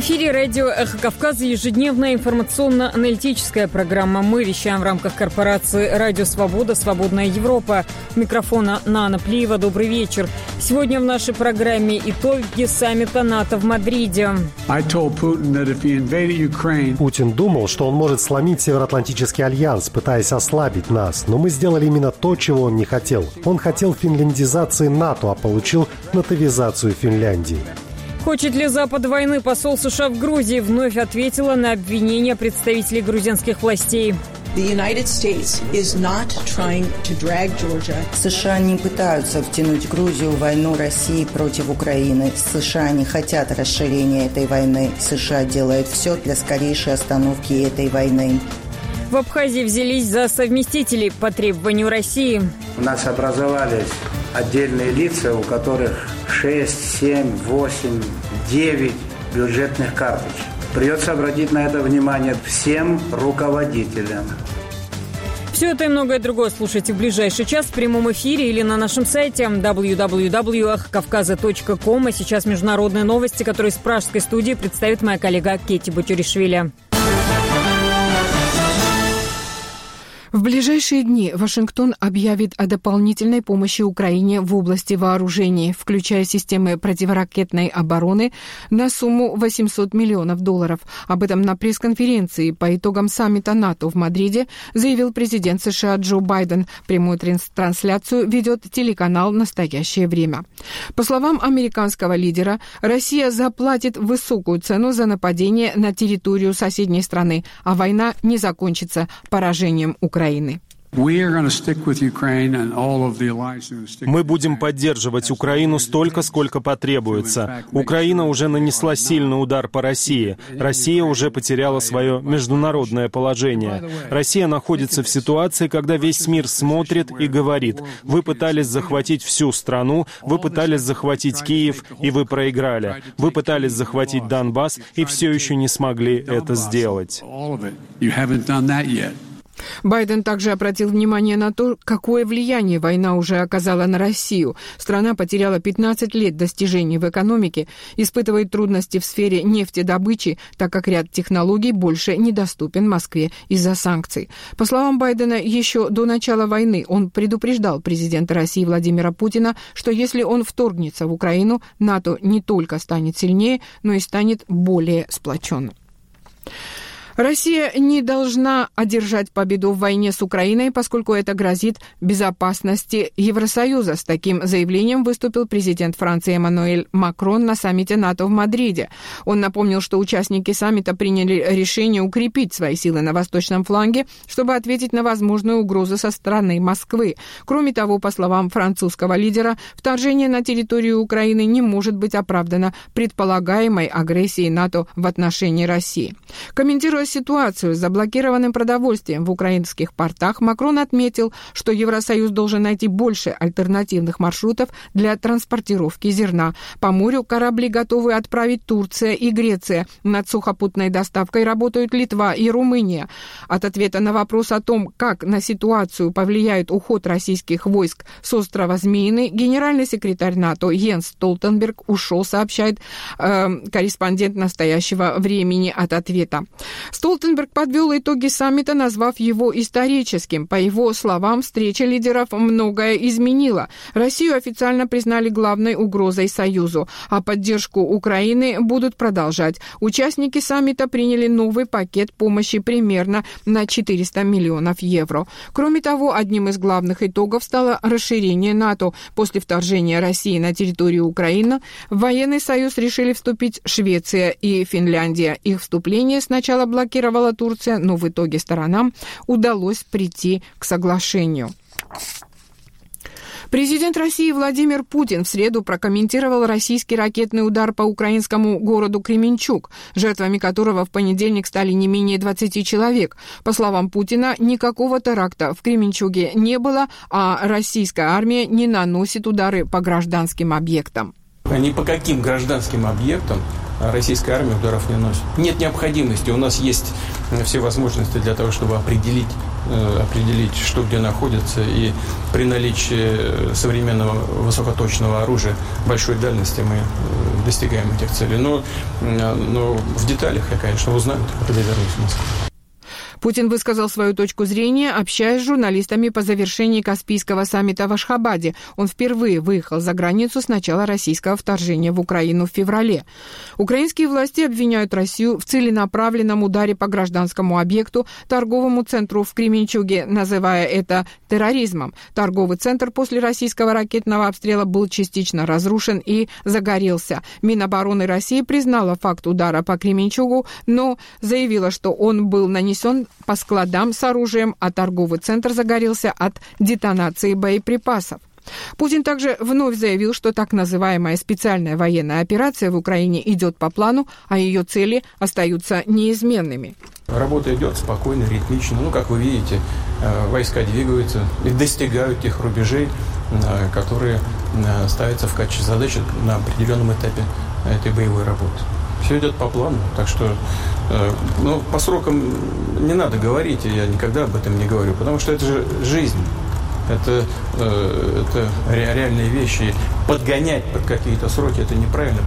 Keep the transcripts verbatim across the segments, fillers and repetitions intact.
эфире радио «Эхо Кавказа» ежедневная информационно-аналитическая программа. Мы вещаем в рамках корпорации «Радио Свобода. Свободная Европа». У микрофона Нана Плиева. Добрый вечер. Сегодня в нашей программе итоги саммита НАТО в Мадриде. Путин думал, что он может сломить Североатлантический альянс, пытаясь ослабить нас. Но мы сделали именно то, чего он не хотел. Он хотел финляндизации НАТО, а получил натовизацию Финляндии. Хочет ли Запад войны? Посол США в Грузии вновь ответила на обвинения представителей грузинских властей. США не пытаются втянуть Грузию в войну России против Украины. США не хотят расширения этой войны. США делают все для скорейшей остановки этой войны. В Абхазии взялись за совместителей по требованию России. У нас образовались отдельные лица, у которых шесть, семь, восемь, девять бюджетных карточек. Придется обратить на это внимание всем руководителям. Все это и многое другое слушайте в ближайший час в прямом эфире или на нашем сайте дабл ю дабл ю дабл ю точка эхо кавказа точка ком. А сейчас международные новости, которые из пражской студии представит моя коллега Кетти Бутюришвили. В ближайшие дни Вашингтон объявит о дополнительной помощи Украине в области вооружений, включая системы противоракетной обороны, на сумму восемьсот миллионов долларов. Об этом на пресс-конференции по итогам саммита НАТО в Мадриде заявил президент США Джо Байден. Прямую трансляцию ведет телеканал «Настоящее время». По словам американского лидера, Россия заплатит высокую цену за нападение на территорию соседней страны, а война не закончится поражением Украины. Украины. Мы будем поддерживать Украину столько, сколько потребуется. Украина уже нанесла сильный удар по России. Россия уже потеряла свое международное положение. Россия находится в ситуации, когда весь мир смотрит и говорит: вы пытались захватить всю страну, вы пытались захватить Киев, и вы проиграли. Вы пытались захватить Донбасс, и все еще не смогли это сделать. Байден также обратил внимание на то, какое влияние война уже оказала на Россию. Страна потеряла пятнадцать лет достижений в экономике, испытывает трудности в сфере нефтедобычи, так как ряд технологий больше недоступен Москве из-за санкций. По словам Байдена, еще до начала войны он предупреждал президента России Владимира Путина, что если он вторгнется в Украину, НАТО не только станет сильнее, но и станет более сплоченным. Россия не должна одержать победу в войне с Украиной, поскольку это грозит безопасности Евросоюза. С таким заявлением выступил президент Франции Эммануэль Макрон на саммите НАТО в Мадриде. Он напомнил, что участники саммита приняли решение укрепить свои силы на восточном фланге, чтобы ответить на возможную угрозу со стороны Москвы. Кроме того, по словам французского лидера, вторжение на территорию Украины не может быть оправдано предполагаемой агрессией НАТО в отношении России. Комментируя ситуацию с заблокированным продовольствием в украинских портах, Макрон отметил, что Евросоюз должен найти больше альтернативных маршрутов для транспортировки зерна. По морю корабли готовы отправить Турция и Греция. Над сухопутной доставкой работают Литва и Румыния. От ответа на вопрос о том, как на ситуацию повлияет уход российских войск с острова Змеиный, генеральный секретарь НАТО Йенс Столтенберг ушел, сообщает э, корреспондент «Настоящего времени» от ответа. Столтенберг подвел итоги саммита, назвав его историческим. По его словам, встреча лидеров многое изменила. Россию официально признали главной угрозой Союзу, а поддержку Украины будут продолжать. Участники саммита приняли новый пакет помощи примерно на четыреста миллионов евро. Кроме того, одним из главных итогов стало расширение НАТО. После вторжения России на территорию Украины в военный союз решили вступить Швеция и Финляндия. Их вступление сначала блокировало блокировала Турция, но в итоге сторонам удалось прийти к соглашению. Президент России Владимир Путин в среду прокомментировал российский ракетный удар по украинскому городу Кременчуг, жертвами которого в понедельник стали не менее двадцати человек. По словам Путина, никакого теракта в Кременчуге не было, а российская армия не наносит удары по гражданским объектам. Ни по каким гражданским объектам российская армия ударов не наносит. Нет необходимости. У нас есть все возможности для того, чтобы определить, определить, что где находится. И при наличии современного высокоточного оружия большой дальности мы достигаем этих целей. Но, но в деталях я, конечно, узнаю, когда вернусь в Москву. Путин высказал свою точку зрения, общаясь с журналистами по завершении Каспийского саммита в Ашхабаде. Он впервые выехал за границу с начала российского вторжения в Украину в феврале. Украинские власти обвиняют Россию в целенаправленном ударе по гражданскому объекту, торговому центру в Кременчуге, называя это терроризмом. Торговый центр после российского ракетного обстрела был частично разрушен и загорелся. Минобороны России признала факт удара по Кременчугу, но заявила, что он был нанесен по складам с оружием, а торговый центр загорелся от детонации боеприпасов. Путин также вновь заявил, что так называемая специальная военная операция в Украине идет по плану, а ее цели остаются неизменными. Работа идет спокойно, ритмично. Ну, как вы видите, войска двигаются и достигают тех рубежей, которые ставятся в качестве задачи на определенном этапе этой боевой работы. Все идет по плану, так что э, ну, по срокам не надо говорить, я никогда об этом не говорю, потому что это же жизнь, это, э, это реальные вещи. Подгонять под какие-то сроки – это неправильно.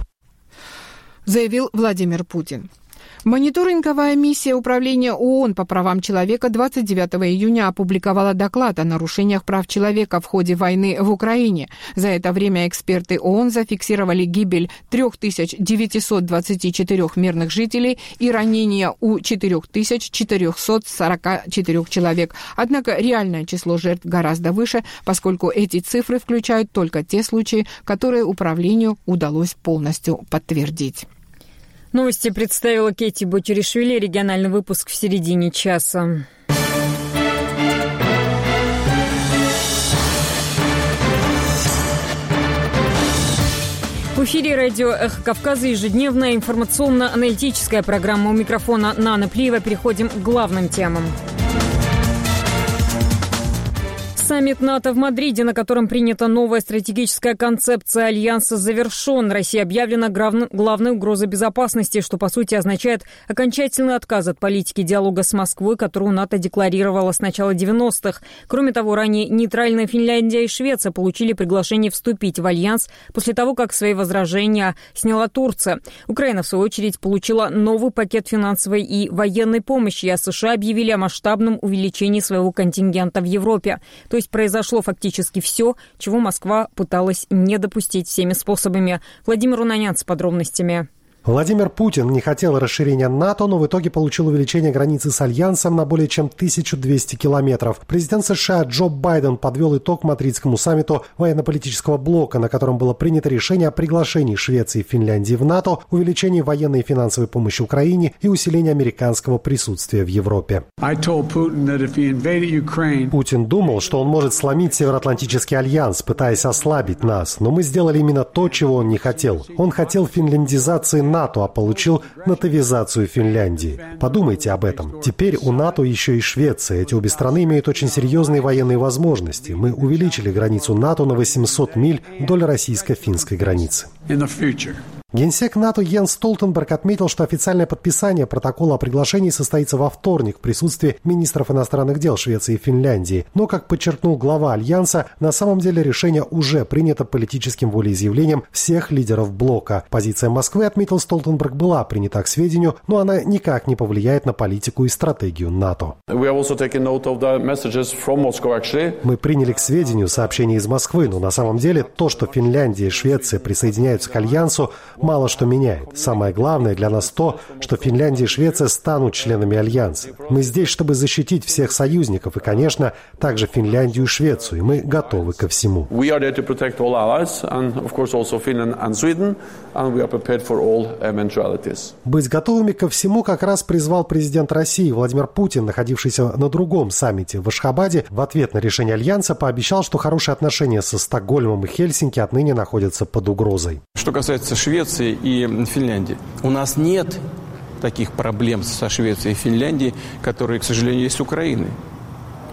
Заявил Владимир Путин. Мониторинговая миссия Управления ООН по правам человека двадцать девятого июня опубликовала доклад о нарушениях прав человека в ходе войны в Украине. За это время эксперты ООН зафиксировали гибель три тысячи девятьсот двадцать четыре мирных жителей и ранения у четыре тысячи четыреста сорок четыре человек. Однако реальное число жертв гораздо выше, поскольку эти цифры включают только те случаи, которые управлению удалось полностью подтвердить. Новости представила Кэти Бочеришвили. Региональный выпуск в середине часа. В эфире радио «Эхо Кавказа» ежедневная информационно-аналитическая программа. У микрофона Нана Плиева. Переходим к главным темам. Саммит НАТО в Мадриде, на котором принята новая стратегическая концепция Альянса, завершен. Россия объявлена главной угрозой безопасности, что, по сути, означает окончательный отказ от политики диалога с Москвой, которую НАТО декларировала с начала девяностых. Кроме того, ранее нейтральная Финляндия и Швеция получили приглашение вступить в Альянс после того, как свои возражения сняла Турция. Украина, в свою очередь, получила новый пакет финансовой и военной помощи, а США объявили о масштабном увеличении своего контингента в Европе. То есть произошло фактически все, чего Москва пыталась не допустить всеми способами. Владимир Унанянц с подробностями. Владимир Путин не хотел расширения НАТО, но в итоге получил увеличение границы с Альянсом на более чем тысячу двести километров. Президент США Джо Байден подвел итог мадридскому саммиту военно-политического блока, на котором было принято решение о приглашении Швеции и Финляндии в НАТО, увеличении военной и финансовой помощи Украине и усилении американского присутствия в Европе. Путин думал, что он может сломить Североатлантический альянс, пытаясь ослабить нас, но мы сделали именно то, чего он не хотел. Он хотел финляндизации НАТО, а получил натовизацию Финляндии. Подумайте об этом. Теперь у НАТО еще и Швеция. Эти обе страны имеют очень серьезные военные возможности. Мы увеличили границу НАТО на восемьсот миль вдоль российско-финской границы. Генсек НАТО Йенс Столтенберг отметил, что официальное подписание протокола о приглашении состоится во вторник в присутствии министров иностранных дел Швеции и Финляндии. Но, как подчеркнул глава Альянса, на самом деле решение уже принято политическим волеизъявлением всех лидеров блока. Позиция Москвы, отметил Столтенберг, была принята к сведению, но она никак не повлияет на политику и стратегию НАТО. Мы приняли к сведению сообщения из Москвы, но на самом деле то, что Финляндия и Швеция присоединяются к Альянсу, мало что меняет. Самое главное для нас то, что Финляндия и Швеция станут членами Альянса. Мы здесь, чтобы защитить всех союзников и, конечно, также Финляндию и Швецию, и мы готовы ко всему. Быть готовыми ко всему как раз призвал президент России Владимир Путин, находившийся на другом саммите в Ашхабаде. В ответ на решение Альянса пообещал, что хорошие отношения со Стокгольмом и Хельсинки отныне находятся под угрозой. Что касается Швеции и Финляндии, у нас нет таких проблем со Швецией и Финляндией, которые, к сожалению, есть с Украиной.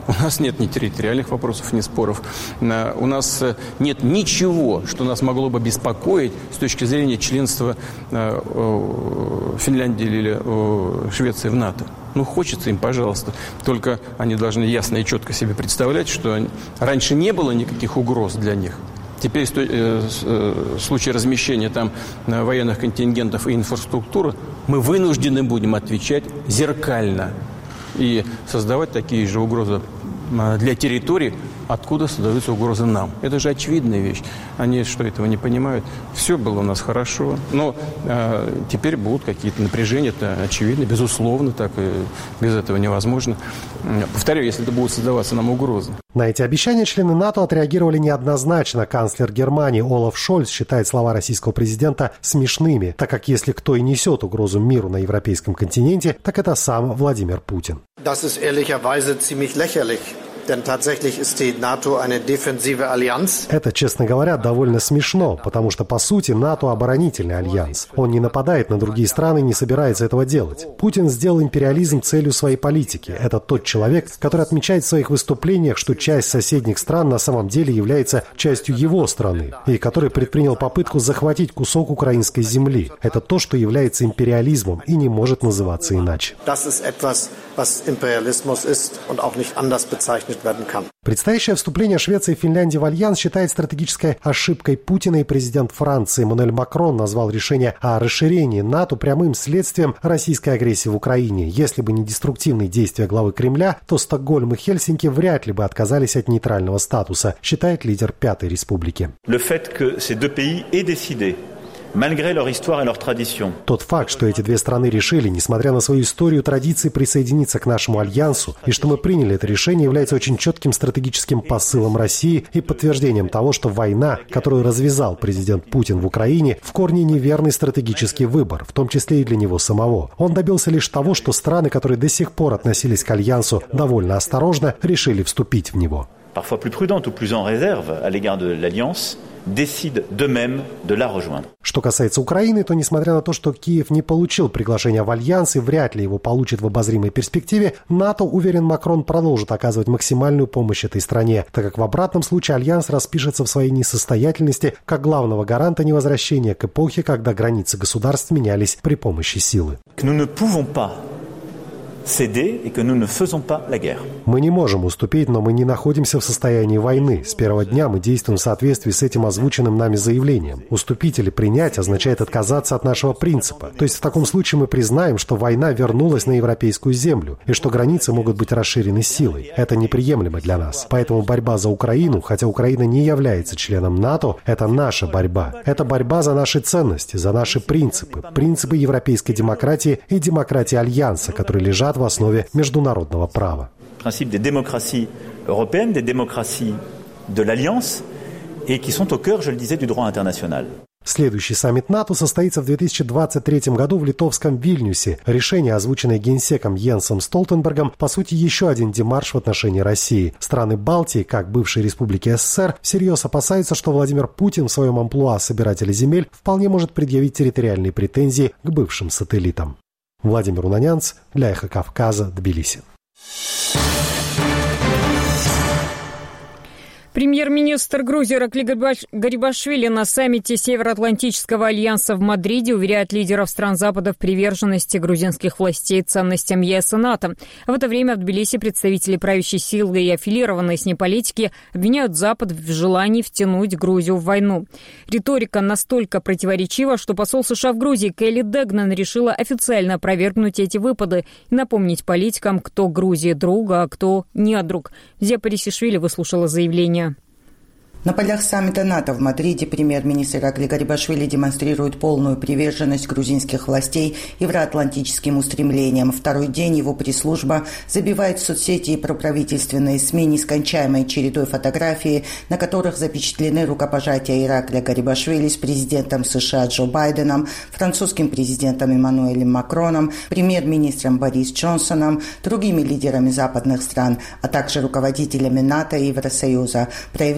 У нас нет ни территориальных вопросов, ни споров. У нас нет ничего, что нас могло бы беспокоить с точки зрения членства Финляндии или Швеции в НАТО. Ну, хочется им, пожалуйста. Только они должны ясно и четко себе представлять, что раньше не было никаких угроз для них. Теперь в случае размещения там военных контингентов и инфраструктуры мы вынуждены будем отвечать зеркально и создавать такие же угрозы для территорий, откуда создаются угрозы нам. Это же очевидная вещь. Они что, этого не понимают? Все было у нас хорошо, но э, теперь будут какие-то напряжения, это очевидно, безусловно, так и без этого невозможно. Повторяю, если это будут создаваться нам угрозы. На эти обещания члены НАТО отреагировали неоднозначно. Канцлер Германии Олаф Шольц считает слова российского президента смешными, так как если кто и несет угрозу миру на европейском континенте, так это сам Владимир Путин. Das ist ehrlicherweise ziemlich lächerlich. Denn tatsächlich ist die NATO eine defensive Allianz. Это, честно говоря, довольно смешно, потому что, по сути, НАТО – оборонительный альянс. Он не нападает на другие страны и не собирается этого делать. Путин сделал империализм целью своей политики. Это тот человек, который отмечает в своих выступлениях, что часть соседних стран на самом деле является частью его страны, и который предпринял попытку захватить кусок украинской земли. Это то, что является империализмом и не может называться иначе. Das ist etwas, was Imperialismus ist und auch nicht anders bezeichnet. Предстоящее вступление Швеции и Финляндии в альянс считает стратегической ошибкой Путина, и президент Франции Эммануэль Макрон назвал решение о расширении НАТО прямым следствием российской агрессии в Украине. Если бы не деструктивные действия главы Кремля, то Стокгольм и Хельсинки вряд ли бы отказались от нейтрального статуса, считает лидер Пятой Республики. Le fait que ces deux pays aient décidé Тот факт, что эти две страны решили, несмотря на свою историю и традиции, присоединиться к нашему альянсу, и что мы приняли это решение, является очень четким стратегическим посылом России и подтверждением того, что война, которую развязал президент Путин в Украине, в корне неверный стратегический выбор, в том числе и для него самого. Он добился лишь того, что страны, которые до сих пор относились к альянсу довольно осторожно, решили вступить в него. Parfois plus prudente ou plus en réserve à l'égard de l'Alliance, décident d'eux-mêmes de la rejoindre. Что касается Украины, то несмотря на то, что Киев не получил приглашения в Альянс и вряд ли его получит в обозримой перспективе, НАТО, уверен Макрон, продолжит оказывать максимальную помощь этой стране, так как в обратном случае Альянс распишется в своей несостоятельности как главного гаранта невозвращения к эпохе, когда границы государств менялись при помощи силы. Мы не можем уступить, но мы не находимся в состоянии войны. С первого дня мы действуем в соответствии с этим озвученным нами заявлением. Уступить или принять означает отказаться от нашего принципа. То есть в таком случае мы признаем, что война вернулась на европейскую землю и что границы могут быть расширены силой. Это неприемлемо для нас. Поэтому борьба за Украину, хотя Украина не является членом НАТО, это наша борьба. Это борьба за наши ценности, за наши принципы. Принципы европейской демократии и демократии Альянса, которые лежат в основе международного права. Принцип des démocraties européennes, des démocraties de l'Alliance, et qui sont au cœur, je le disais, du droit international. Следующий саммит НАТО состоится в две тысячи двадцать третьем году в литовском Вильнюсе. Решение, озвученное генсеком Йенсом Столтенбергом, по сути, еще один демарш в отношении России. Страны Балтии, как бывшие республики СССР, всерьез опасаются, что Владимир Путин в своем амплуа собирателя земель вполне может предъявить территориальные претензии к бывшим сателлитам. Владимир Унанянц для Эхо Кавказа, Тбилиси. Премьер-министр Грузии Иракли Гарибашвили на саммите Североатлантического альянса в Мадриде уверяет лидеров стран Запада в приверженности грузинских властей ценностям ЕС и НАТО. В это время в Тбилиси представители правящей силы и аффилированные с ней политики обвиняют Запад в желании втянуть Грузию в войну. Риторика настолько противоречива, что посол США в Грузии Келли Дегнан решила официально опровергнуть эти выпады и напомнить политикам, кто Грузии друг, а кто не друг. Зия Парисишвили выслушала заявление. На полях саммита НАТО в Мадриде премьер-министр Иракли Гарибашвили демонстрирует полную приверженность грузинских властей евроатлантическим устремлениям. Второй день его пресс-служба забивает в соцсети и проправительственные СМИ нескончаемой чередой фотографий, на которых запечатлены рукопожатия Иракли Гарибашвили с президентом США Джо Байденом, французским президентом Эммануэлем Макроном, премьер-министром Борис Джонсоном, другими лидерами западных стран, а также руководителями НАТО и Евросоюза. Проявляет активность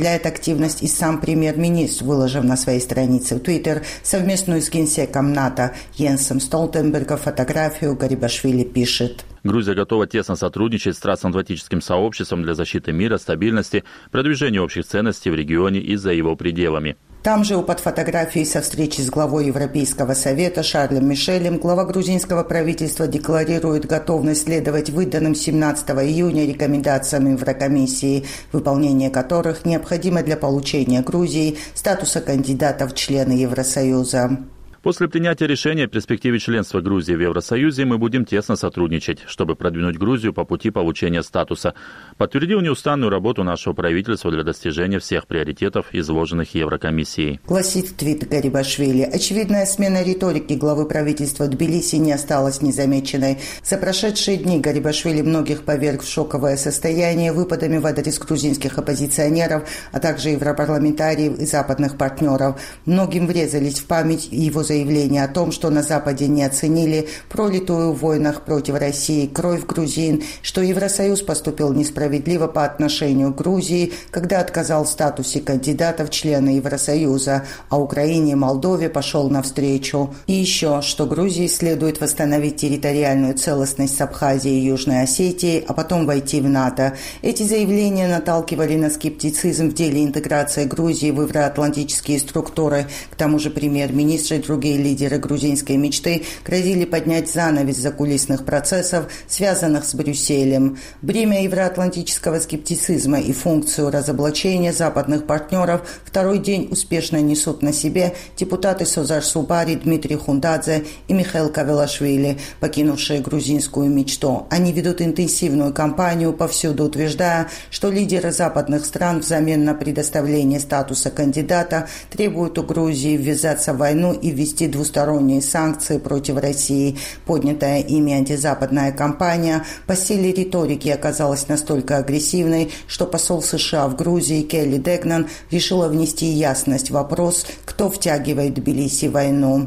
активность и сам премьер-министр, выложив на своей странице в Твиттер совместную с генсеком НАТО Йенсом Столтенбергом фотографию. Гарибашвили пишет: Грузия готова тесно сотрудничать с трансатлантическим сообществом для защиты мира, стабильности, продвижения общих ценностей в регионе и за его пределами. Там же под фотографией со встречи с главой Европейского совета Шарлем Мишелем глава грузинского правительства декларирует готовность следовать выданным семнадцатого июня рекомендациям Еврокомиссии, выполнение которых необходимо для получения Грузии статуса кандидата в члены Евросоюза. После принятия решения о перспективе членства Грузии в Евросоюзе мы будем тесно сотрудничать, чтобы продвинуть Грузию по пути получения статуса, подтвердил неустанную работу нашего правительства для достижения всех приоритетов, изложенных Еврокомиссией. Гласит твит Гарибашвили. Очевидная смена риторики главы правительства Тбилиси не осталась незамеченной. За прошедшие дни Гарибашвили многих поверг в шоковое состояние выпадами в адрес грузинских оппозиционеров, а также европарламентариев и западных партнеров. Многим врезались в память его заявление о том, что на Западе не оценили пролитую в войнах против России кровь грузин, что Евросоюз поступил несправедливо по отношению к Грузии, когда отказал в статусе кандидата в члены Евросоюза, а Украине и Молдове пошел навстречу. И еще, что Грузии следует восстановить территориальную целостность с Абхазией и Южной Осетией, а потом войти в НАТО. Эти заявления наталкивали на скептицизм в деле интеграции Грузии в евроатлантические структуры. К тому же премьер-министр и другие Другие лидеры грузинской мечты грозили поднять занавес закулисных процессов, связанных с Брюсселем. Бремя евроатлантического скептицизма и функцию разоблачения западных партнеров второй день успешно несут на себе депутаты Созар-Субари Дмитрий Хундадзе и Михаил Кавелашвили, покинувшие грузинскую мечту. Они ведут интенсивную кампанию, повсюду утверждая, что лидеры западных стран взамен на предоставление статуса кандидата требуют у Грузии ввязаться в войну и ввести двусторонние санкции против России. Поднятая ими антизападная кампания по силе риторики оказалась настолько агрессивной, что посол США в Грузии Келли Дегнан решила внести ясность в вопрос, кто втягивает Тбилиси в войну.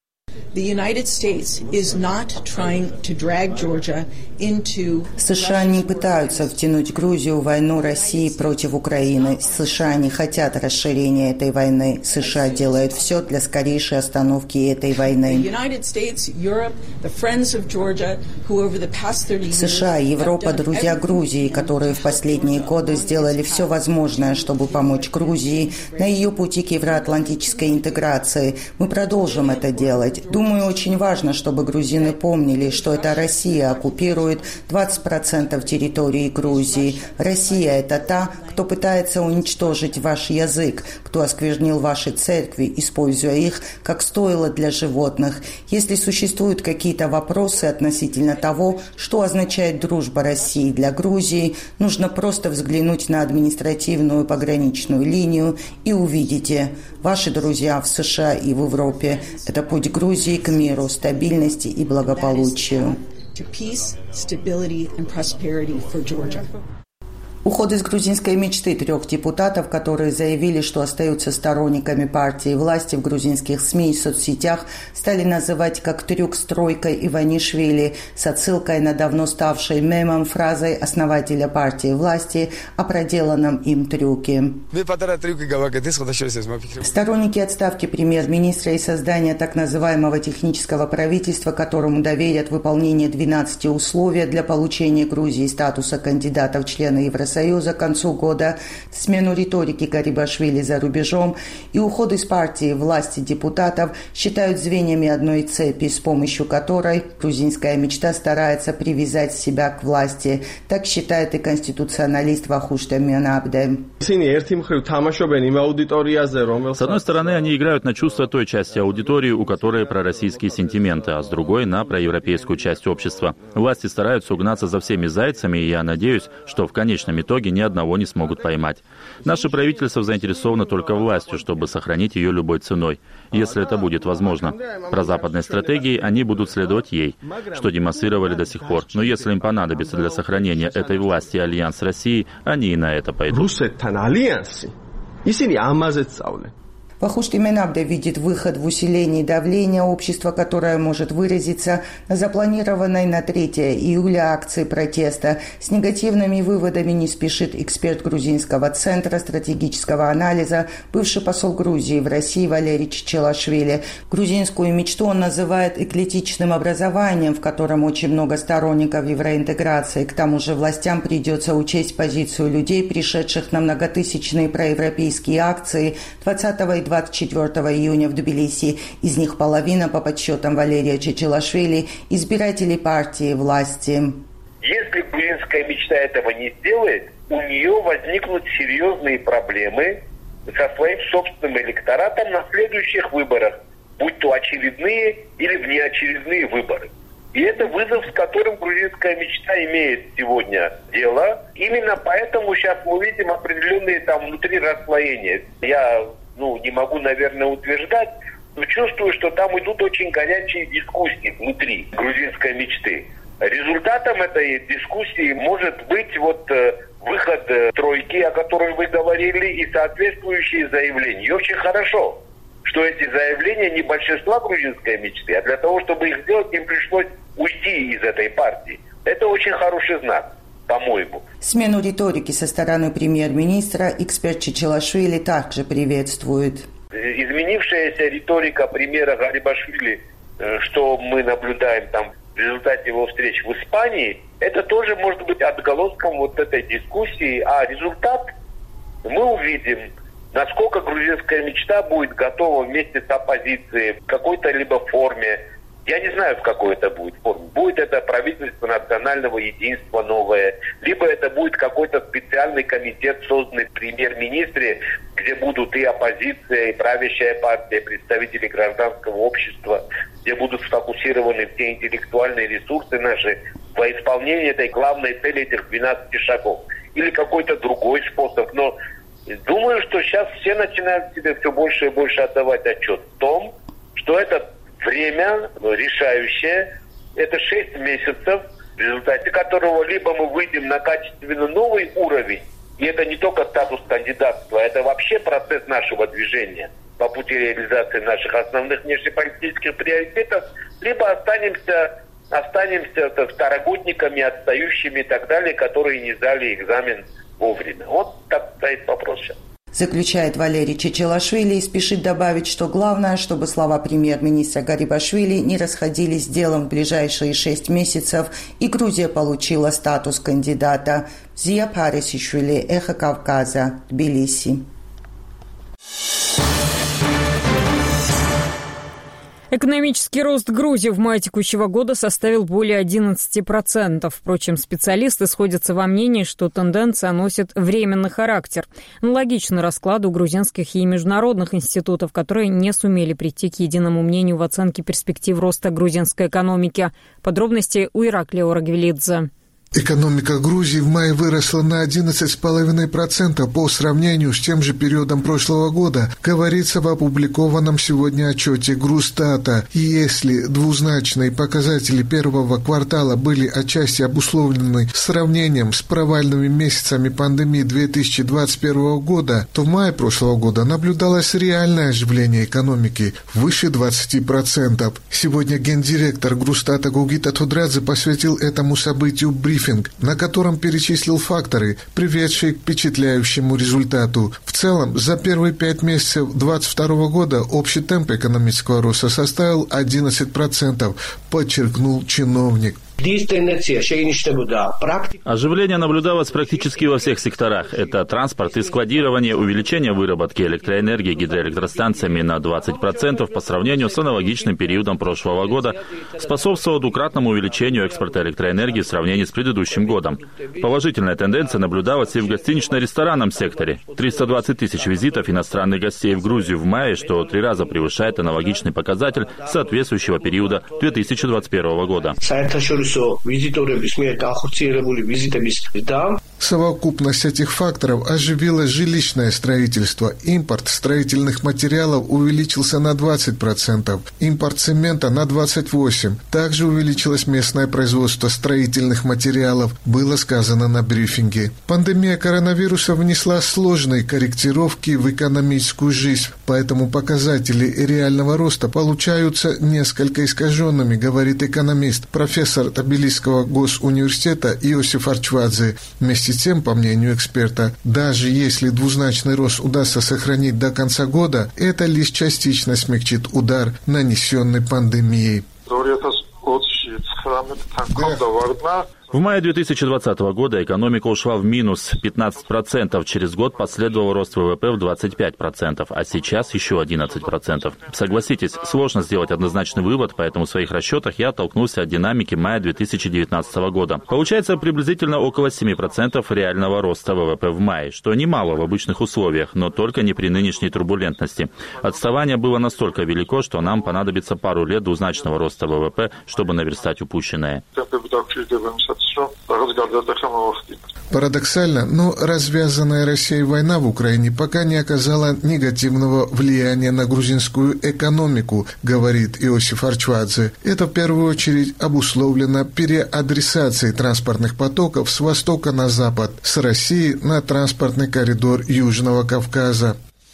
США не пытаются втянуть Грузию в войну России против Украины. США не хотят расширения этой войны. США делают все для скорейшей остановки этой войны. США и Европа – друзья Грузии, которые в последние годы сделали все возможное, чтобы помочь Грузии на ее пути к евроатлантической интеграции. Мы продолжим это делать. Думаю, очень важно, чтобы грузины помнили, что это Россия оккупирует двадцать процентов территории Грузии. Россия – это та, кто пытается уничтожить ваш язык, кто осквернил ваши церкви, используя их как стойло для животных. Если существуют какие-то вопросы относительно того, что означает дружба России для Грузии, нужно просто взглянуть на административную пограничную линию и увидите. Ваши друзья в США и в Европе – это путь Грузии к миру, стабильности и благополучию. Уход из грузинской мечты трех депутатов, которые заявили, что остаются сторонниками партии власти, в грузинских СМИ и соцсетях стали называть как трюк с тройкой Иванишвили с отсылкой на давно ставшей мемом фразой основателя партии власти о проделанном им трюке. Сторонники отставки премьер-министра и создания так называемого технического правительства, которому доверят выполнение двенадцати условий для получения Грузии статуса кандидата в члены Евросоюза к концу года, смену риторики Гарибашвили за рубежом и уход из партии власти депутатов считают звеньями одной цепи, с помощью которой грузинская мечта старается привязать себя к власти. Так считает и конституционалист Вахуш Демьянабде. С одной стороны, они играют на чувства той части аудитории, у которой пророссийские сентименты, а с другой – на проевропейскую часть общества. Власти стараются угнаться за всеми зайцами, и я надеюсь, что в конечном итоге ни одного не смогут поймать. Наше правительство заинтересовано только властью, чтобы сохранить ее любой ценой, если это будет возможно. Про западной стратегии они будут следовать ей, что демонстрировали до сих пор. Но если им понадобится для сохранения этой власти альянс с Россией, они и на это пойдут. Вахуштин Менабде видит выход в усилении давления общества, которое может выразиться на запланированной на третьего июля акции протеста. С негативными выводами не спешит эксперт Грузинского центра стратегического анализа, бывший посол Грузии в России Валерий Чичилашвили. Грузинскую мечту он называет эклектичным образованием, в котором очень много сторонников евроинтеграции. К тому же властям придется учесть позицию людей, пришедших на многотысячные проевропейские акции двадцатого и двадцать четвёртого июня в Тбилиси. Из них половина, по подсчетам Валерия Чичилашвили, избиратели партии власти. Если грузинская мечта этого не сделает, у нее возникнут серьезные проблемы со своим собственным электоратом на следующих выборах, будь то очередные или внеочередные выборы. И это вызов, с которым грузинская мечта имеет сегодня дело. Именно поэтому сейчас мы видим определенные там внутри расслоения. Я ну, не могу, наверное, утверждать, но чувствую, что там идут очень горячие дискуссии внутри грузинской мечты. Результатом этой дискуссии может быть вот выход тройки, о которой вы говорили, и соответствующие заявления. И очень хорошо, что эти заявления не большинства грузинской мечты, а для того, чтобы их сделать, им пришлось уйти из этой партии. Это очень хороший знак, по-моему. Смену риторики со стороны премьер-министра эксперт Чичилашвили также приветствует. Изменившаяся риторика премьера Гарибашвили, что мы наблюдаем там в результате его встреч в Испании, это тоже может быть отголоском вот этой дискуссии, а результат мы увидим, насколько грузинская мечта будет готова вместе с оппозицией в какой-то либо форме. Я не знаю, в какой это будет форме. Будет это правительство национального единства новое, либо это будет какой-то специальный комитет, созданный при премьер-министре, где будут и оппозиция, и правящая партия, представители гражданского общества, где будут сфокусированы все интеллектуальные ресурсы наши во исполнении этой главной цели, этих двенадцати шагов. Или какой-то другой способ. Но думаю, что сейчас все начинают себе все больше и больше отдавать отчет в том, что это время решающее, это шесть месяцев, в результате которого либо мы выйдем на качественно новый уровень, и это не только статус кандидатства, это вообще процесс нашего движения по пути реализации наших основных внешнеполитических приоритетов, либо останемся, останемся второгодниками, отстающими и так далее, которые не сдали экзамен вовремя. Вот так стоит вопрос сейчас. Заключает Валерий Чичилашвили и спешит добавить, что главное, чтобы слова премьер-министра Гарибашвили не расходились с делом в ближайшие шесть месяцев, и Грузия получила статус кандидата. Зия Парисишвили, Эхо Кавказа, Тбилиси. Экономический рост Грузии в мае текущего года составил более одиннадцати процентов. Впрочем, специалисты сходятся во мнении, что тенденция носит временный характер. Аналогично раскладу грузинских и международных институтов, которые не сумели прийти к единому мнению в оценке перспектив роста грузинской экономики. Подробности у Ираклия Орагвелидзе. Экономика Грузии в мае выросла на одиннадцать целых пять десятых процента по сравнению с тем же периодом прошлого года, говорится в опубликованном сегодня отчете Грустата. И если двузначные показатели первого квартала были отчасти обусловлены сравнением с провальными месяцами пандемии две тысячи двадцать первого года, то в мае прошлого года наблюдалось реальное оживление экономики выше двадцати процентов. Сегодня гендиректор Грустата Гугита Тодрадзе посвятил этому событию брифинг, на котором перечислил факторы, приведшие к впечатляющему результату. В целом, за первые пять месяцев две тысячи двадцать второго года общий темп экономического роста составил одиннадцать процентов, подчеркнул чиновник. Оживление наблюдалось практически во всех секторах. Это транспорт и складирование, увеличение выработки электроэнергии гидроэлектростанциями на двадцать процентов по сравнению с аналогичным периодом прошлого года способствовало двукратному увеличению экспорта электроэнергии в сравнении с предыдущим годом. Положительная тенденция наблюдалась и в гостинично-ресторанном секторе. триста двадцать тысяч визитов иностранных гостей в Грузию в мае, что три раза превышает аналогичный показатель соответствующего периода две тысячи двадцать первого года. Совокупность этих факторов оживила жилищное строительство. Импорт строительных материалов увеличился на двадцать процентов, импорт цемента на двадцать восемь процентов. Также увеличилось местное производство строительных материалов, было сказано на брифинге. Пандемия коронавируса внесла сложные корректировки в экономическую жизнь, поэтому показатели реального роста получаются несколько искаженными, говорит экономист, профессор Тбилисского госуниверситета Иосиф Арчвадзе. Вместе с тем, по мнению эксперта, даже если двузначный рост удастся сохранить до конца года, это лишь частично смягчит удар, нанесенный пандемией. Да. В мае две тысячи двадцатого года экономика ушла в минус пятнадцать процентов. Через год последовал рост ВВП в двадцать пять процентов, а сейчас еще одиннадцать процентов. Согласитесь, сложно сделать однозначный вывод, поэтому в своих расчетах я оттолкнулся от динамики мая две тысячи девятнадцатого года. Получается приблизительно около семь процентов реального роста ВВП в мае, что немало в обычных условиях, но только не при нынешней турбулентности. Отставание было настолько велико, что нам понадобится пару лет двузначного роста ВВП, чтобы наверстать упущенное. Парадоксально, но развязанная Россией война в Украине пока не оказала негативного влияния на грузинскую экономику, говорит Иосиф Арчвадзе. Это в первую очередь обусловлено переадресацией транспортных потоков с востока на запад, с России на транспортный коридор Южного Кавказа.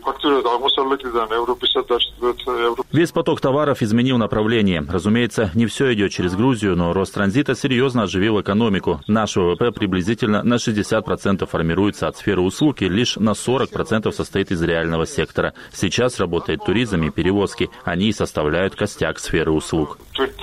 Весь поток товаров изменил направление. Разумеется, не все идет через Грузию, но рост транзита серьезно оживил экономику. Наш ВВП приблизительно на шестьдесят процентов формируется от сферы услуг и лишь на сорок процентов состоит из реального сектора. Сейчас работает туризм и перевозки. Они составляют костяк сферы услуг.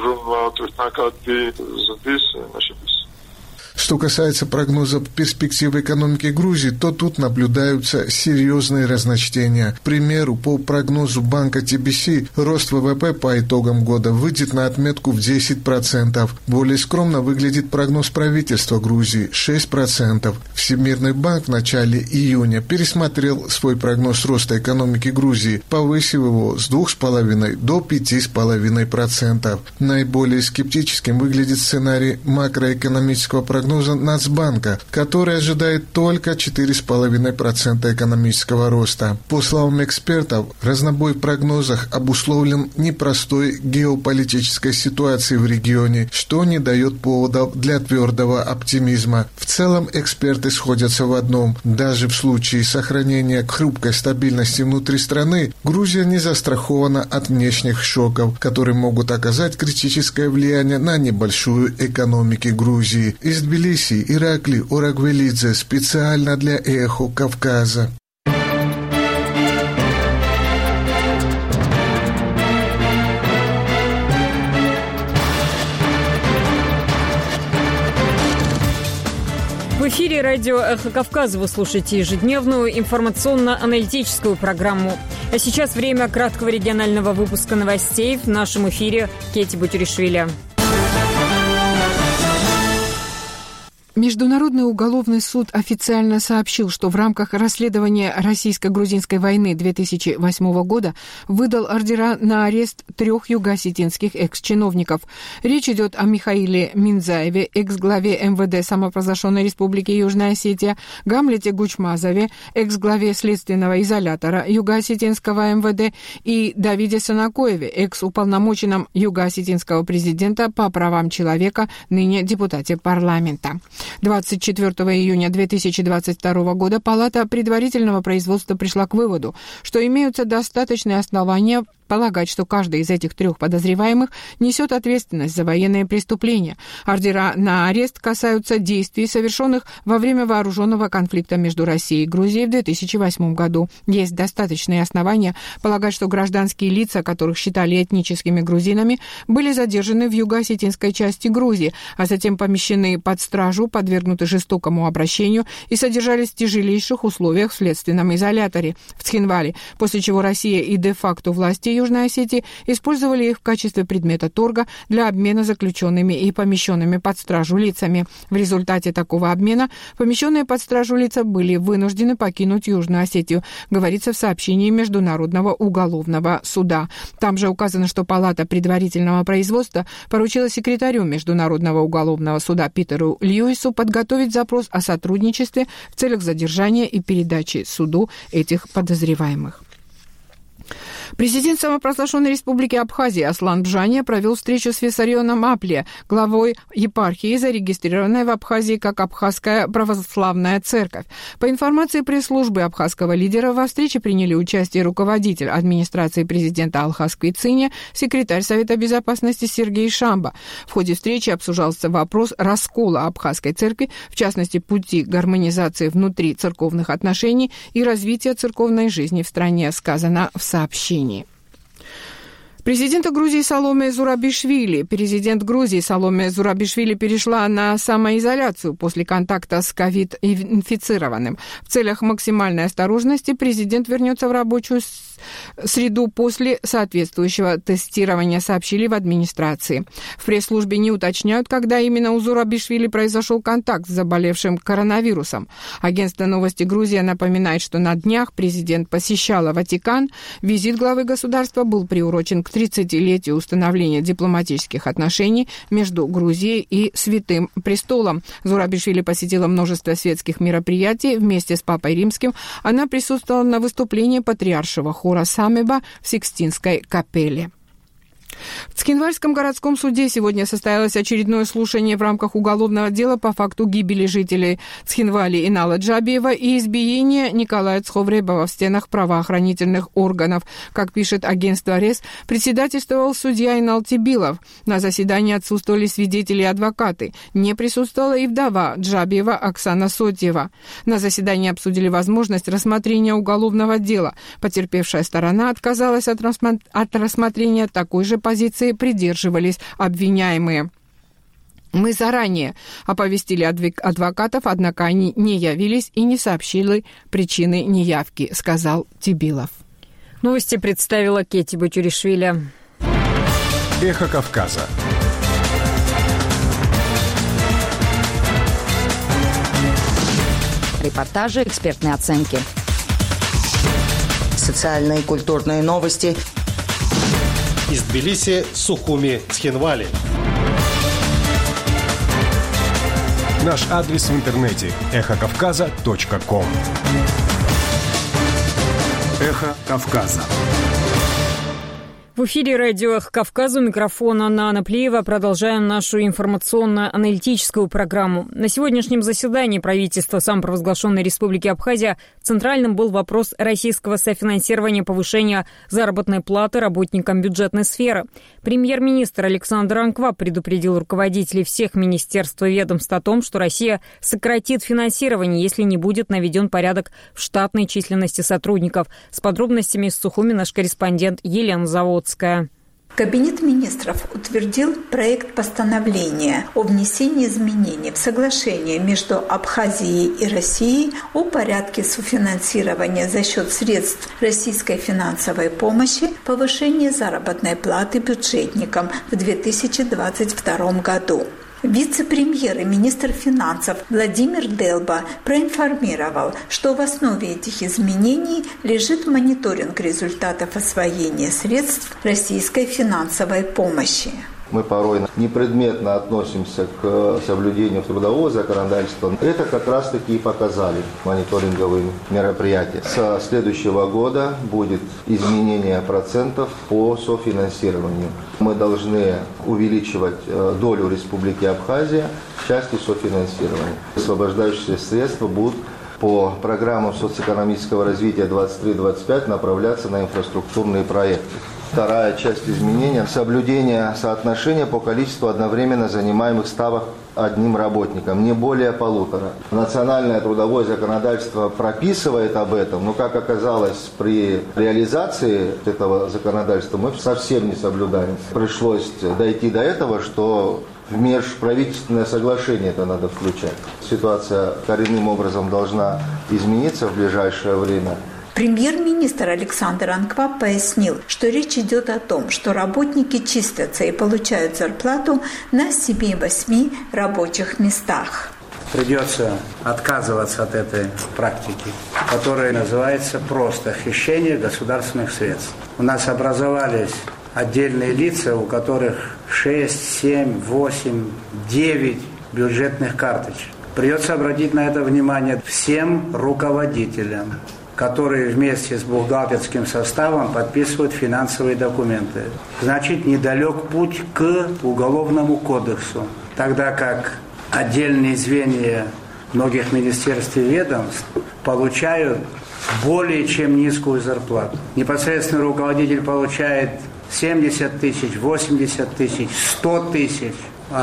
Что касается прогнозов перспектив экономики Грузии, то тут наблюдаются серьезные разночтения. К примеру, по прогнозу банка ти би си, рост ВВП по итогам года выйдет на отметку в десять процентов. Более скромно выглядит прогноз правительства Грузии – шесть процентов. Всемирный банк в начале июня пересмотрел свой прогноз роста экономики Грузии, повысив его с двух с половиной до пяти с половиной процентов. Наиболее скептическим выглядит сценарий макроэкономического прогноза Нацбанка, который ожидает только четыре с половиной процента экономического роста. По словам экспертов, разнобой в прогнозах обусловлен непростой геополитической ситуацией в регионе, что не дает поводов для твердого оптимизма. В целом эксперты сходятся в одном. Даже в случае сохранения хрупкой стабильности внутри страны, Грузия не застрахована от внешних шоков, которые могут оказать критическое влияние на небольшую экономику Грузии. Из Тбилиси Иракли Орагвелидзе специально для «Эхо Кавказа». В эфире радио «Эхо Кавказа» вы слушаете ежедневную информационно-аналитическую программу. А сейчас время краткого регионального выпуска новостей. В нашем эфире Кетти Бутюришвили. Международный уголовный суд официально сообщил, что в рамках расследования российско-грузинской войны две тысячи восьмого года выдал ордера на арест трех юго-осетинских экс-чиновников. Речь идет о Михаиле Минзаеве, экс-главе эм вэ дэ самопровозглашенной Республики Южная Осетия, Гамлете Гучмазове, экс-главе следственного изолятора юго-осетинского эм вэ дэ, и Давиде Санакоеве, экс-уполномоченном юго-осетинского президента по правам человека, ныне депутате парламента. двадцать четвёртого июня две тысячи двадцать второго года Палата предварительного производства пришла к выводу, что имеются достаточные основания полагать, что каждый из этих трех подозреваемых несет ответственность за военные преступления. Ордера на арест касаются действий, совершенных во время вооруженного конфликта между Россией и Грузией в две тысячи восьмом году. Есть достаточные основания полагать, что гражданские лица, которых считали этническими грузинами, были задержаны в юго-осетинской части Грузии, а затем помещены под стражу, подвергнуты жестокому обращению и содержались в тяжелейших условиях в следственном изоляторе в Цхинвале, после чего Россия и де-факто власти ее Южной Осетии использовали их в качестве предмета торга для обмена заключенными и помещенными под стражу лицами. В результате такого обмена помещенные под стражу лица были вынуждены покинуть Южную Осетию, говорится в сообщении Международного уголовного суда. Там же указано, что Палата предварительного производства поручила секретарю Международного уголовного суда Питеру Льюису подготовить запрос о сотрудничестве в целях задержания и передачи суду этих подозреваемых. Президент самопровозглашенной республики Абхазия Аслан Бжания провел встречу с Виссарионом Апле, главой епархии, зарегистрированной в Абхазии как Абхазская православная церковь. По информации пресс-службы абхазского лидера, во встрече приняли участие руководитель администрации президента Алхаз Квициня, секретарь Совета безопасности Сергей Шамба. В ходе встречи обсуждался вопрос раскола Абхазской церкви, в частности, пути гармонизации внутри церковных отношений и развития церковной жизни в стране, сказано в сообщении. Президента Грузии Саломе Зурабишвили. Президент Грузии Саломе Зурабишвили перешла на самоизоляцию после контакта с ковид-инфицированным. В целях максимальной осторожности президент вернется в рабочую среду после соответствующего тестирования, сообщили в администрации. В пресс-службе не уточняют, когда именно у Зурабишвили произошел контакт с заболевшим коронавирусом. Агентство «Новости Грузия» напоминает, что на днях президент посещала Ватикан. Визит главы государства был приурочен к тридцатилетию установления дипломатических отношений между Грузией и Святым Престолом. Зурабишвили посетила множество светских мероприятий вместе с Папой Римским. Она присутствовала на выступлении патриаршего хора Самеба в Сикстинской капелле. В Цхинвальском городском суде сегодня состоялось очередное слушание в рамках уголовного дела по факту гибели жителей Цхинвали Инала Джабиева и избиения Николая Цховребова в стенах правоохранительных органов. Как пишет агентство РЕС, председательствовал судья Инал Тибилов. На заседании отсутствовали свидетели и адвокаты. Не присутствовала и вдова Джабиева Оксана Сотьева. На заседании обсудили возможность рассмотрения уголовного дела. Потерпевшая сторона отказалась от, рассма- от рассмотрения такой же позиции придерживались обвиняемые. Мы заранее оповестили адвокатов, однако они не явились и не сообщили причины неявки, сказал Тибилов. Новости представила Кетти Бачуришвили. Эхо Кавказа. Репортажи, экспертные оценки. Социальные и культурные новости. Из Тбилиси, Сухуми, Цхинвали. Наш адрес в интернете – эхо кавказа точка ком. Эхо Кавказа. В эфире радио «Эхо Кавказа», у микрофона Нана Плиева. Продолжаем нашу информационно-аналитическую программу. На сегодняшнем заседании правительства самопровозглашенной Республики Абхазия центральным был вопрос российского софинансирования повышения заработной платы работникам бюджетной сферы. Премьер-министр Александр Анква предупредил руководителей всех министерств и ведомств о том, что Россия сократит финансирование, если не будет наведен порядок в штатной численности сотрудников. С подробностями из Сухуми наш корреспондент Елена Заводская. Кабинет министров утвердил проект постановления о внесении изменений в соглашение между Абхазией и Россией о порядке софинансирования за счет средств российской финансовой помощи, повышения заработной платы бюджетникам в две тысячи двадцать втором году. Вице-премьер и министр финансов Владимир Делба проинформировал, что в основе этих изменений лежит мониторинг результатов освоения средств российской финансовой помощи. Мы порой непредметно относимся к соблюдению трудового законодательства. Это как раз-таки и показали мониторинговые мероприятия. Со следующего года будет изменение процентов по софинансированию. Мы должны увеличивать долю Республики Абхазия в части софинансирования. Освобождающиеся средства будут по программам социоэкономического развития двадцать три двадцать пять направляться на инфраструктурные проекты. Вторая часть изменения – соблюдение соотношения по количеству одновременно занимаемых ставок одним работником, не более полутора. Национальное трудовое законодательство прописывает об этом, но, как оказалось, при реализации этого законодательства мы совсем не соблюдаем. Пришлось дойти до этого, что в межправительственное соглашение это надо включать. Ситуация коренным образом должна измениться в ближайшее время. Премьер-министр Александр Анкваб пояснил, что речь идет о том, что работники чистятся и получают зарплату на семи-восьми рабочих местах. Придется отказываться от этой практики, которая называется просто хищение государственных средств. У нас образовались отдельные лица, у которых шесть, семь, восемь, девять бюджетных карточек. Придется обратить на это внимание всем руководителям, которые вместе с бухгалтерским составом подписывают финансовые документы. Значит, недалек путь к Уголовному кодексу, тогда как отдельные звенья многих министерств и ведомств получают более чем низкую зарплату. Непосредственный руководитель получает семьдесят тысяч, восемьдесят тысяч, сто тысяч.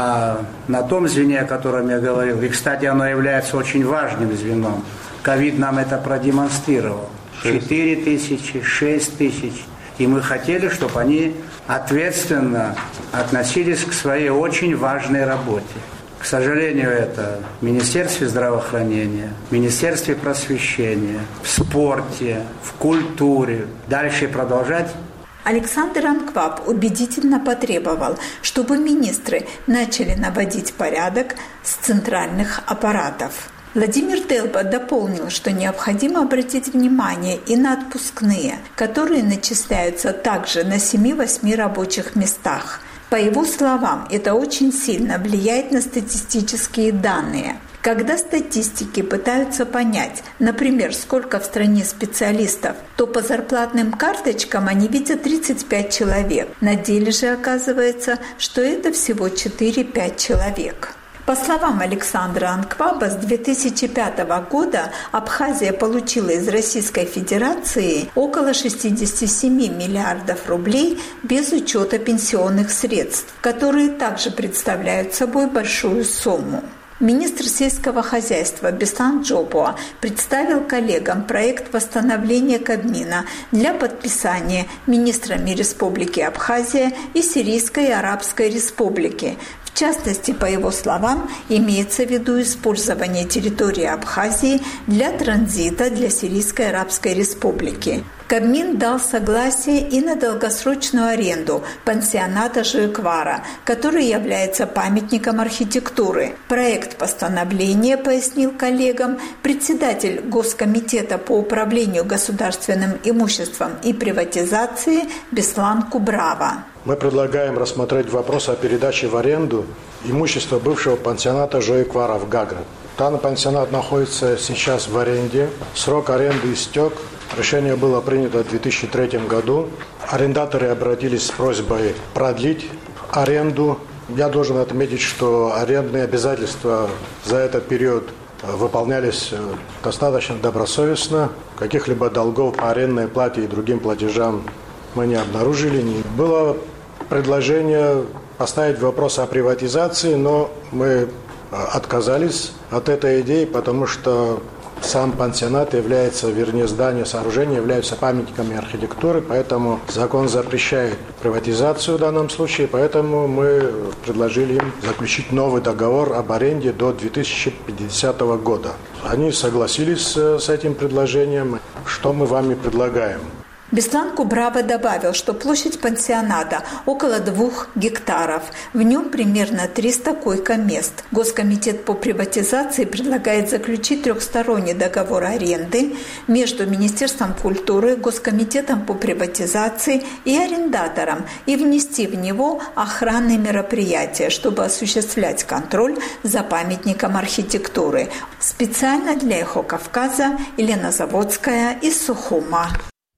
А на том звене, о котором я говорил, и, кстати, оно является очень важным звеном, ковид нам это продемонстрировал. четыре тысячи, шесть тысяч. И мы хотели, чтобы они ответственно относились к своей очень важной работе. К сожалению, это в Министерстве здравоохранения, в Министерстве просвещения, в спорте, в культуре. Дальше продолжать. Александр Анкваб убедительно потребовал, чтобы министры начали наводить порядок с центральных аппаратов. Владимир Делба дополнил, что необходимо обратить внимание и на отпускные, которые начисляются также на семи-восьми рабочих местах. По его словам, это очень сильно влияет на статистические данные. Когда статистики пытаются понять, например, сколько в стране специалистов, то по зарплатным карточкам они видят тридцать пять человек. На деле же оказывается, что это всего четыре-пять человек. По словам Александра Анкваба, с две тысячи пятого года Абхазия получила из Российской Федерации около шестьдесят семь миллиардов рублей без учета пенсионных средств, которые также представляют собой большую сумму. Министр сельского хозяйства Беслан Джопуа представил коллегам проект восстановления Кабмина для подписания министрами Республики Абхазия и Сирийской Арабской Республики. В частности, по его словам, имеется в виду использование территории Абхазии для транзита для Сирийской Арабской Республики. Кабмин дал согласие и на долгосрочную аренду пансионата Жуйквара, который является памятником архитектуры. Проект постановления, пояснил коллегам председатель Госкомитета по управлению государственным имуществом и приватизации Беслан Кубрава. Мы предлагаем рассмотреть вопрос о передаче в аренду имущества бывшего пансионата Жуйквара в Гагры. Данный пансионат находится сейчас в аренде. Срок аренды истек. Решение было принято в две тысячи третьем году. Арендаторы обратились с просьбой продлить аренду. Я должен отметить, что арендные обязательства за этот период выполнялись достаточно добросовестно. Каких-либо долгов по арендной плате и другим платежам мы не обнаружили. Было предложение поставить вопрос о приватизации, но мы отказались от этой идеи, потому что сам пансионат является, вернее, здание, сооружение являются памятниками архитектуры, поэтому закон запрещает приватизацию в данном случае, поэтому мы предложили им заключить новый договор об аренде до две тысячи пятидесятого года. Они согласились с этим предложением. Что мы вам и предлагаем? Беслан Кубрава добавил, что площадь пансионата около двух гектаров. В нем примерно триста койко-мест. Госкомитет по приватизации предлагает заключить трехсторонний договор аренды между Министерством культуры, Госкомитетом по приватизации и арендатором и внести в него охранные мероприятия, чтобы осуществлять контроль за памятником архитектуры. Специально для «Эхо Кавказа» Елена Заводская из Сухума.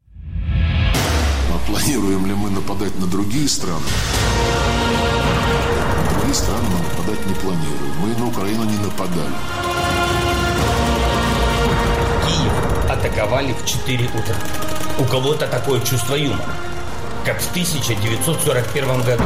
Планируем ли мы нападать на другие страны? На другие страны мы нападать не планируем. Мы на Украину не нападали. Киев атаковали в четыре утра. У кого-то такое чувство юмора, как в тысяча девятьсот сорок первом году.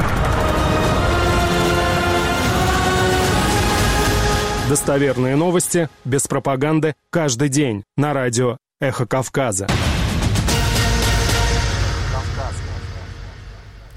Достоверные новости, без пропаганды, каждый день на радио «Эхо Кавказа».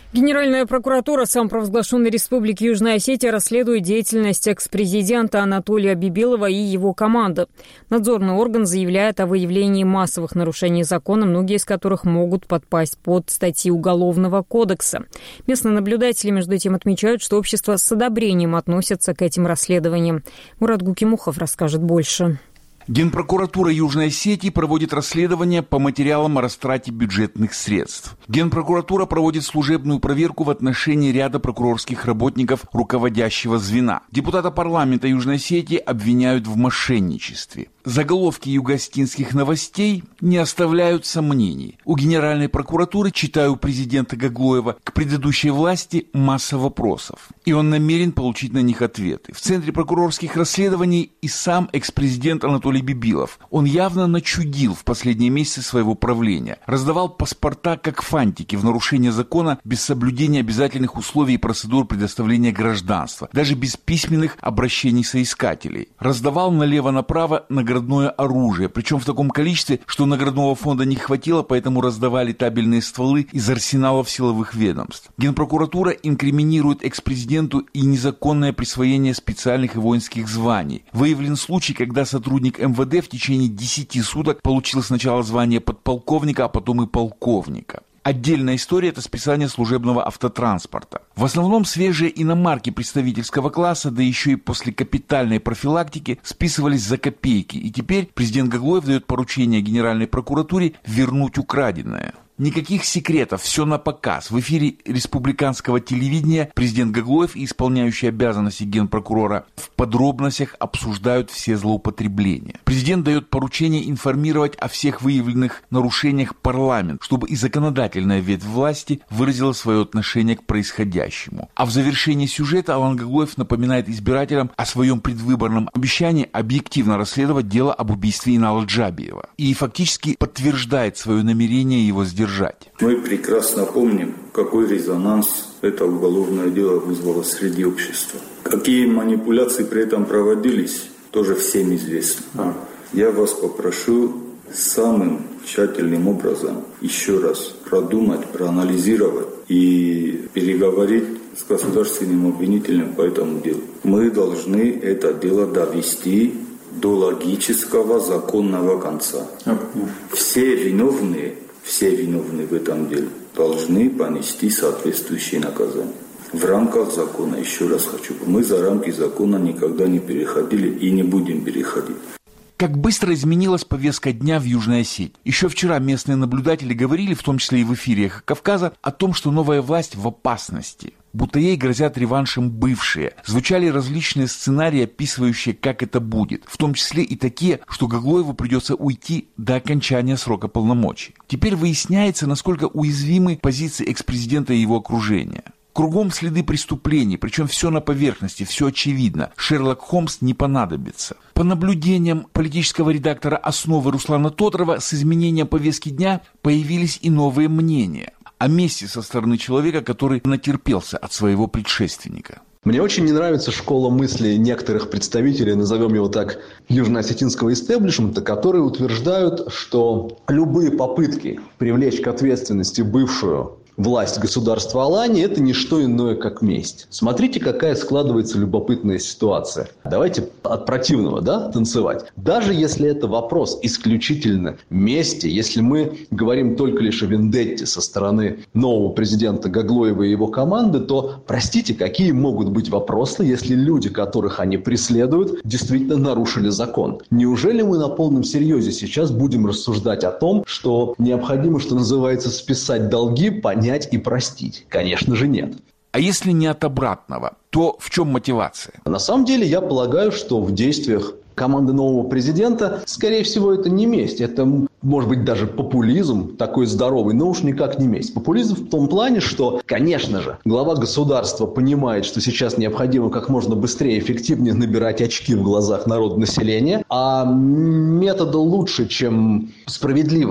Генеральная прокуратура самопровозглашенной Республики Южная Осетия расследует деятельность экс-президента Анатолия Бибилова и его команды. Надзорный орган заявляет о выявлении массовых нарушений закона, многие из которых могут подпасть под статьи Уголовного кодекса. Местные наблюдатели, между тем, отмечают, что общество с одобрением относится к этим расследованиям. Мурат Гукимухов расскажет больше. Генпрокуратура Южной Осетии проводит расследование по материалам о растрате бюджетных средств. Генпрокуратура проводит служебную проверку в отношении ряда прокурорских работников руководящего звена. Депутата парламента Южной Осетии обвиняют в мошенничестве. Заголовки югоостинских новостей не оставляют сомнений. У Генеральной прокуратуры, читаю президента Гаглоева, к предыдущей власти масса вопросов. И он намерен получить на них ответы. В центре прокурорских расследований и сам экс-президент Анатолий Бибилов. Он явно начудил в последние месяцы своего правления. Раздавал паспорта как фантики в нарушение закона без соблюдения обязательных условий и процедур предоставления гражданства. Даже без письменных обращений соискателей. Раздавал налево-направо наградное оружие. Причем в таком количестве, что наградного фонда не хватило, поэтому раздавали табельные стволы из арсеналов силовых ведомств. Генпрокуратура инкриминирует экс-президенту и незаконное присвоение специальных и воинских званий. Выявлен случай, когда сотрудник эм вэ дэ в течение десяти суток получил сначала звание подполковника, а потом и полковника. Отдельная история – это списание служебного автотранспорта. В основном свежие иномарки представительского класса, да еще и после капитальной профилактики, списывались за копейки. И теперь президент Гаглоев дает поручение Генеральной прокуратуре вернуть украденное. Никаких секретов, все на показ. В эфире республиканского телевидения президент Гаглоев и исполняющий обязанности генпрокурора в подробностях обсуждают все злоупотребления. Президент дает поручение информировать о всех выявленных нарушениях парламент, чтобы и законодательная ветвь власти выразила свое отношение к происходящему. А в завершении сюжета Алан Гаглоев напоминает избирателям о своем предвыборном обещании объективно расследовать дело об убийстве Инала Джабиева. И фактически подтверждает свое намерение его сдержать. Мы прекрасно помним, какой резонанс это уголовное дело вызвало среди общества. Какие манипуляции при этом проводились, тоже всем известно. Я вас попрошу самым тщательным образом еще раз продумать, проанализировать и переговорить с государственным обвинителем по этому делу. Мы должны это дело довести до логического, законного конца. Все виновные Все виновные в этом деле должны понести соответствующие наказания. В рамках закона, еще раз хочу, мы за рамки закона никогда не переходили и не будем переходить. Как быстро изменилась повестка дня в Южной Осетии. Еще вчера местные наблюдатели говорили, в том числе и в эфире «Эхо Кавказа», о том, что новая власть в опасности. Будто ей грозят реваншем бывшие. Звучали различные сценарии, описывающие, как это будет. В том числе и такие, что Гаглоеву придется уйти до окончания срока полномочий. Теперь выясняется, насколько уязвимы позиции экс-президента и его окружения. Кругом следы преступлений, причем все на поверхности, все очевидно. Шерлок Холмс не понадобится. По наблюдениям политического редактора «Основы» Руслана Тодрова, с изменением повестки дня появились и новые мнения о месте со стороны человека, который натерпелся от своего предшественника. Мне очень не нравится школа мысли некоторых представителей, назовем его так, южно-осетинского истеблишмента, которые утверждают, что любые попытки привлечь к ответственности бывшую власть государства Алании – это не что иное, как месть. Смотрите, какая складывается любопытная ситуация. Давайте от противного, да, танцевать. Даже если это вопрос исключительно мести, если мы говорим только лишь о вендетте со стороны нового президента Гаглоева и его команды, то, простите, какие могут быть вопросы, если люди, которых они преследуют, действительно нарушили закон? Неужели мы на полном серьезе сейчас будем рассуждать о том, что необходимо, что называется, списать долги, понять и простить? Конечно же нет. А если не от обратного, то в чем мотивация? На самом деле я полагаю, что в действиях команды нового президента, скорее всего, это не месть. Это, может быть, даже популизм такой здоровый, но уж никак не месть. Популизм в том плане, что, конечно же, глава государства понимает, что сейчас необходимо как можно быстрее и эффективнее набирать очки в глазах народа населения, а метода лучше, чем справедливая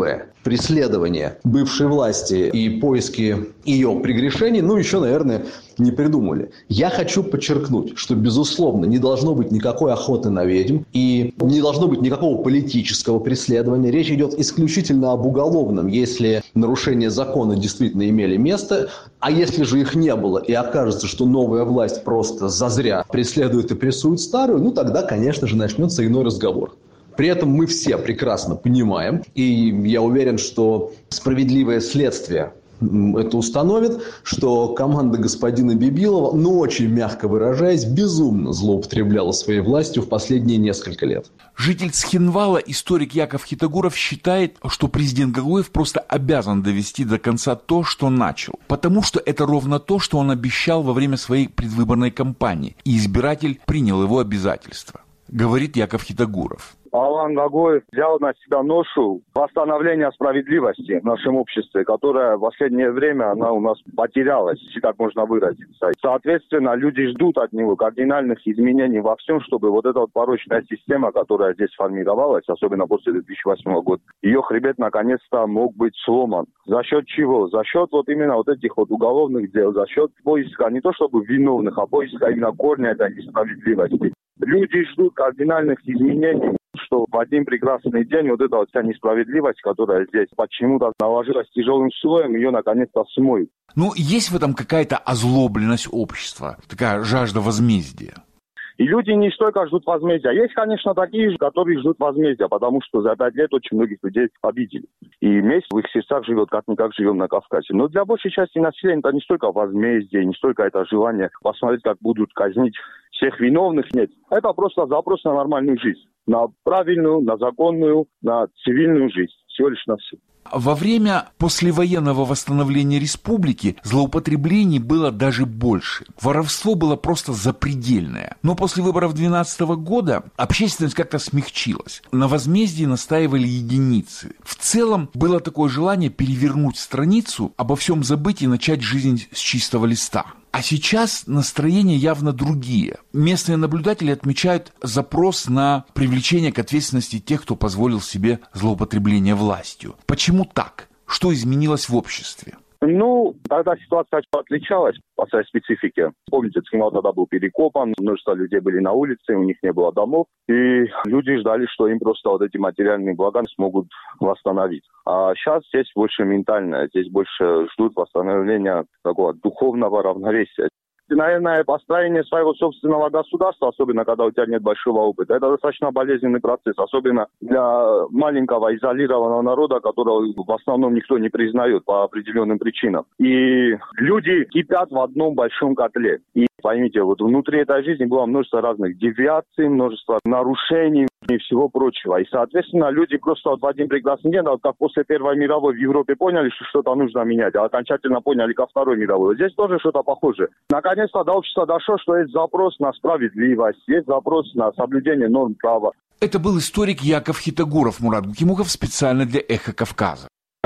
преследования бывшей власти и поиски ее прегрешений, ну, еще, наверное, не придумали. Я хочу подчеркнуть, что, безусловно, не должно быть никакой охоты на ведьм и не должно быть никакого политического преследования. Речь идет исключительно об уголовном, если нарушения закона действительно имели место, а если же их не было и окажется, что новая власть просто зазря преследует и прессует старую, ну, тогда, конечно же, начнется иной разговор. При этом мы все прекрасно понимаем, и я уверен, что справедливое следствие это установит, что команда господина Бибилова, ну, очень мягко выражаясь, безумно злоупотребляла своей властью в последние несколько лет. Житель Цхинвала, историк Яков Хитогоров, считает, что президент Гаглоев просто обязан довести до конца то, что начал. Потому что это ровно то, что он обещал во время своей предвыборной кампании. И избиратель принял его обязательства, говорит Яков Хитогоров. Алан Гаглоев взял на себя ношу восстановления справедливости в нашем обществе, которая в последнее время она у нас потерялась, если так можно выразиться. Соответственно, люди ждут от него кардинальных изменений во всем, чтобы вот эта вот порочная система, которая здесь формировалась, особенно после две тысячи восьмого года, ее хребет наконец-то мог быть сломан. За счет чего? За счет вот именно вот этих вот уголовных дел, за счет поиска не то чтобы виновных, а поиска именно корня этой несправедливости. Люди ждут кардинальных изменений, что в один прекрасный день вот эта вот вся несправедливость, которая здесь почему-то наложилась тяжелым слоем, ее наконец-то смоют. Ну, есть в этом какая-то озлобленность общества, такая жажда возмездия? И люди не столько ждут возмездия. Есть, конечно, такие, которые ждут возмездия, потому что за пять лет очень многих людей обидели. И месть в их сердцах живет, как-никак живем на Кавказе. Но для большей части населения это не столько возмездие, не столько это желание посмотреть, как будут казнить всех виновных. Нет. Это просто запрос на нормальную жизнь. На правильную, на законную, на цивильную жизнь. Всего лишь на все. Во время послевоенного восстановления республики злоупотреблений было даже больше. Воровство было просто запредельное. Но после выборов две тысячи двенадцатого года общественность как-то смягчилась. На возмездии настаивали единицы. В целом было такое желание перевернуть страницу, обо всем забыть и начать жизнь с чистого листа. А сейчас настроения явно другие. Местные наблюдатели отмечают запрос на привлечение к ответственности тех, кто позволил себе злоупотребление властью. Почему так? Что изменилось в обществе? Ну, тогда ситуация отличалась по своей специфике. Помните, Цхинвал тогда был перекопан, множество людей были на улице, у них не было домов, и люди ждали, что им просто вот эти материальные блага смогут восстановить. А сейчас здесь больше ментальное, здесь больше ждут восстановления такого духовного равновесия. Наверное, построение своего собственного государства, особенно когда у тебя нет большого опыта, это достаточно болезненный процесс, особенно для маленького изолированного народа, которого в основном никто не признает по определенным причинам. И люди кипят в одном большом котле. И поймите, вот внутри этой жизни было множество разных девиаций, множество нарушений и всего прочего. И, соответственно, люди просто вот в один прекрасный день, вот как после Первой мировой в Европе поняли, что что-то нужно менять, а окончательно поняли ко Второй мировой. Здесь тоже что-то похожее. Наконец-то до общества дошло, что есть запрос на справедливость, есть запрос на соблюдение норм права. Это был историк Яков Хитогоров. Мурат Гукимухов специально для «Эхо Кавказа».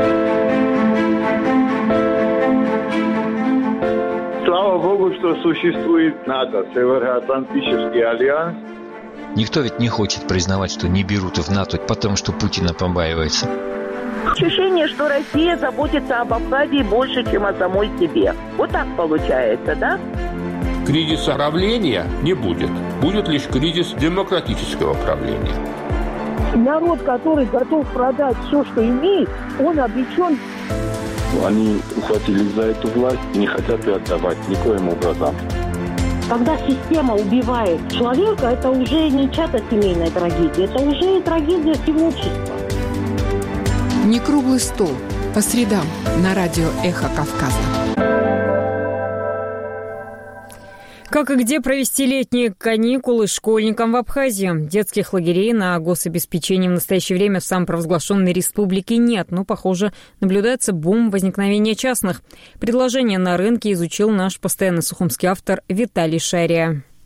Слава Богу, что существует НАТО, Североатлантический альянс. Никто ведь не хочет признавать, что не берут в НАТО, потому что Путина побаивается. Ощущение, что Россия заботится об Абхазии больше, чем о самой себе. Вот так получается, да? Кризиса правления не будет. Будет лишь кризис демократического правления. Народ, который готов продать все, что имеет, он обречен. Они ухватились за эту власть и не хотят ее отдавать никоим образом. Когда система убивает человека, это уже не чья-то семейная трагедия, это уже трагедия всего общества. Не круглый стол. По средам на радио «Эхо Кавказа». Как и где провести летние каникулы школьникам в Абхазии? Детских лагерей на гособеспечении в настоящее время в самопровозглашенной республике нет, но, похоже, наблюдается бум возникновения частных. Предложение на рынке изучил наш постоянный сухумский автор Виталий Шария.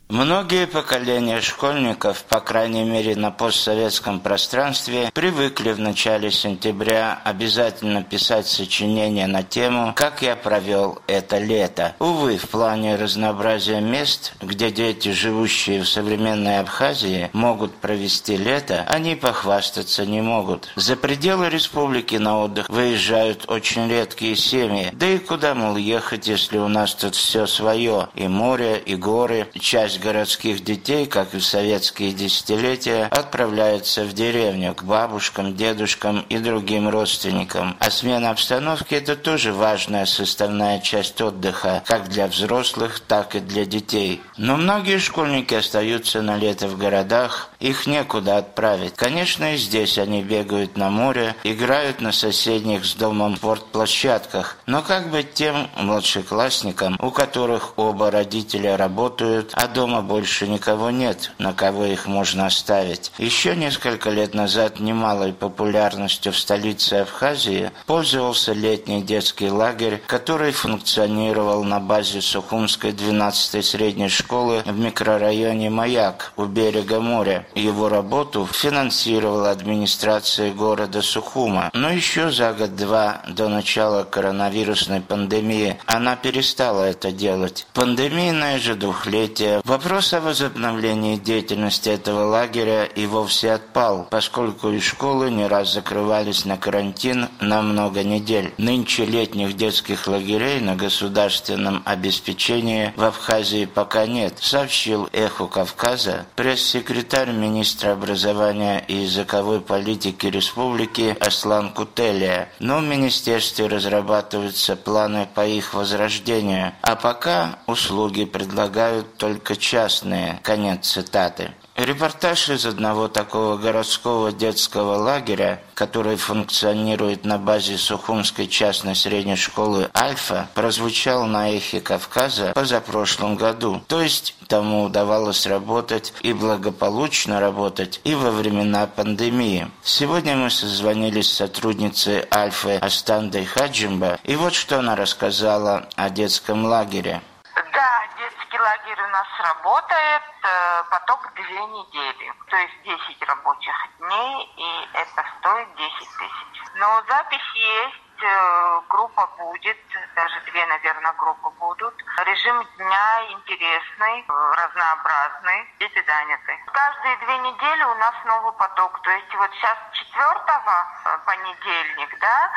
Многие поколения школьников, по крайней мере на постсоветском пространстве, привыкли в начале сентября обязательно писать сочинения на тему «Как я провел это лето». Увы, в плане разнообразия мест, где дети, живущие в современной Абхазии, могут провести лето, они похвастаться не могут. За пределы республики на отдых выезжают очень редкие семьи. Да и куда, мол, ехать, если у нас тут все свое? И море, и горы. Часть городских детей, как и в советские десятилетия, отправляются в деревню к бабушкам, дедушкам и другим родственникам. А смена обстановки – это тоже важная составная часть отдыха, как для взрослых, так и для детей. Но многие школьники остаются на лето в городах, их некуда отправить. Конечно, и здесь они бегают на море, играют на соседних с домом спортплощадках. Но как быть тем младшеклассникам, у которых оба родителя работают, а дома больше никого нет, на кого их можно оставить? Еще несколько лет назад немалой популярностью в столице Абхазии пользовался летний детский лагерь, который функционировал на базе Сухумской двенадцатой средней школы в микрорайоне Маяк у берега моря. Его работу финансировала администрация города Сухума. Но еще за год-два до начала коронавирусной пандемии она перестала это делать. Пандемийное же двухлетие, вопрос о возобновлении деятельности этого лагеря и вовсе отпал, поскольку и школы не раз закрывались на карантин на много недель. Нынче летних детских лагерей на государственном обеспечении в Абхазии пока нет, сообщил «Эхо Кавказа» пресс-секретарь министра образования и языковой политики республики Аслан Кутелия. Но в министерстве разрабатываются планы по их возрождению, а пока услуги предлагают только частные. Конец цитаты. Репортаж из одного такого городского детского лагеря, который функционирует на базе Сухумской частной средней школы «Альфа», прозвучал на «Эхе Кавказа» позапрошлом году. То есть тому удавалось работать и благополучно работать и во времена пандемии. Сегодня мы созвонились с сотрудницей «Альфы» Астандой Хаджимба, и вот что она рассказала о детском лагере. Да, детский лагерь у нас работает, поток две недели, то есть десять рабочих дней, и это стоит десять тысяч. Но запись есть, группа будет, даже две, наверное, группы будут. Режим дня интересный, разнообразный, дети заняты. Каждые две недели у нас новый поток, то есть вот сейчас четвертого понедельник, да,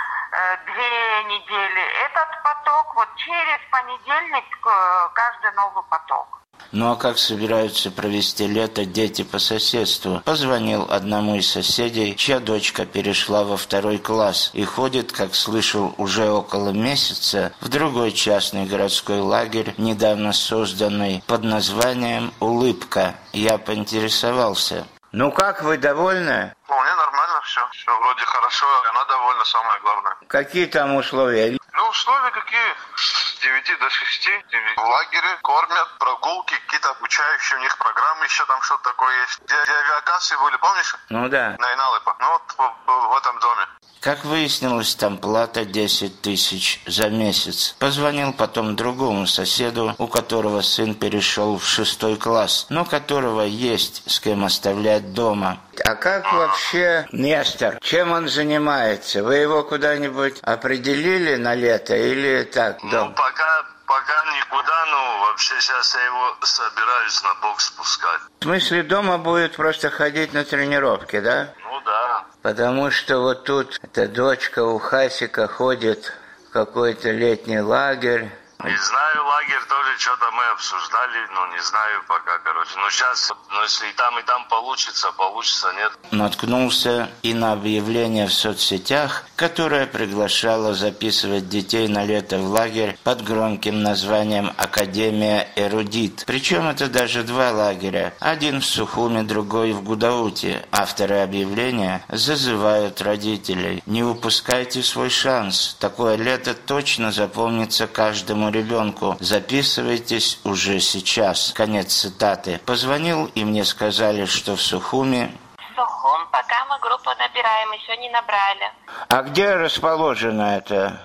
две недели этот поток, вот через понедельник каждый новый поток. Ну а как собираются провести лето дети по соседству? Позвонил одному из соседей, чья дочка перешла во второй класс и ходит, как слышал, уже около месяца в другой частный городской лагерь, недавно созданный под названием «Улыбка». Я поинтересовался. Ну как, вы довольны? Вполне нормально все. Все вроде хорошо, она довольна, самое главное. Какие там условия? Ну, условия какие? С девяти до шести. В лагере кормят, прогулки, какие-то обучающие у них программы, еще там что-то такое есть. Где, где авиакассы были, помнишь? Ну да. На Иналыпа. Ну вот в, в, в этом доме. Как выяснилось, там плата десять тысяч за месяц. Позвонил потом другому соседу, у которого сын перешел в шестой класс, но которого есть с кем оставлять дома. А как вообще Нестор? Чем он занимается? Вы его куда-нибудь определили на лето или так? Ну, дом? пока... Пока никуда, ну, вообще сейчас я его собираюсь на бокс спускать. В смысле, дома будет просто ходить на тренировки, да? Ну, да. Потому что вот тут эта дочка у Хасика ходит в какой-то летний лагерь. Не знаю, лагерь тоже что-то мы обсуждали, но не знаю пока, короче. Ну, сейчас, ну, если и там, и там получится, получится, нет. Наткнулся и на объявление в соцсетях, которое приглашало записывать детей на лето в лагерь под громким названием «Академия Эрудит». Причем это даже два лагеря. Один в Сухуме, другой в Гудауте. Авторы объявления зазывают родителей. Не упускайте свой шанс. Такое лето точно запомнится каждому ребенку. Записывайтесь уже сейчас. Конец цитаты. Позвонил, и мне сказали, что в Сухуме... Сухум, пока мы группу набираем, еще не набрали. А где расположено это? Это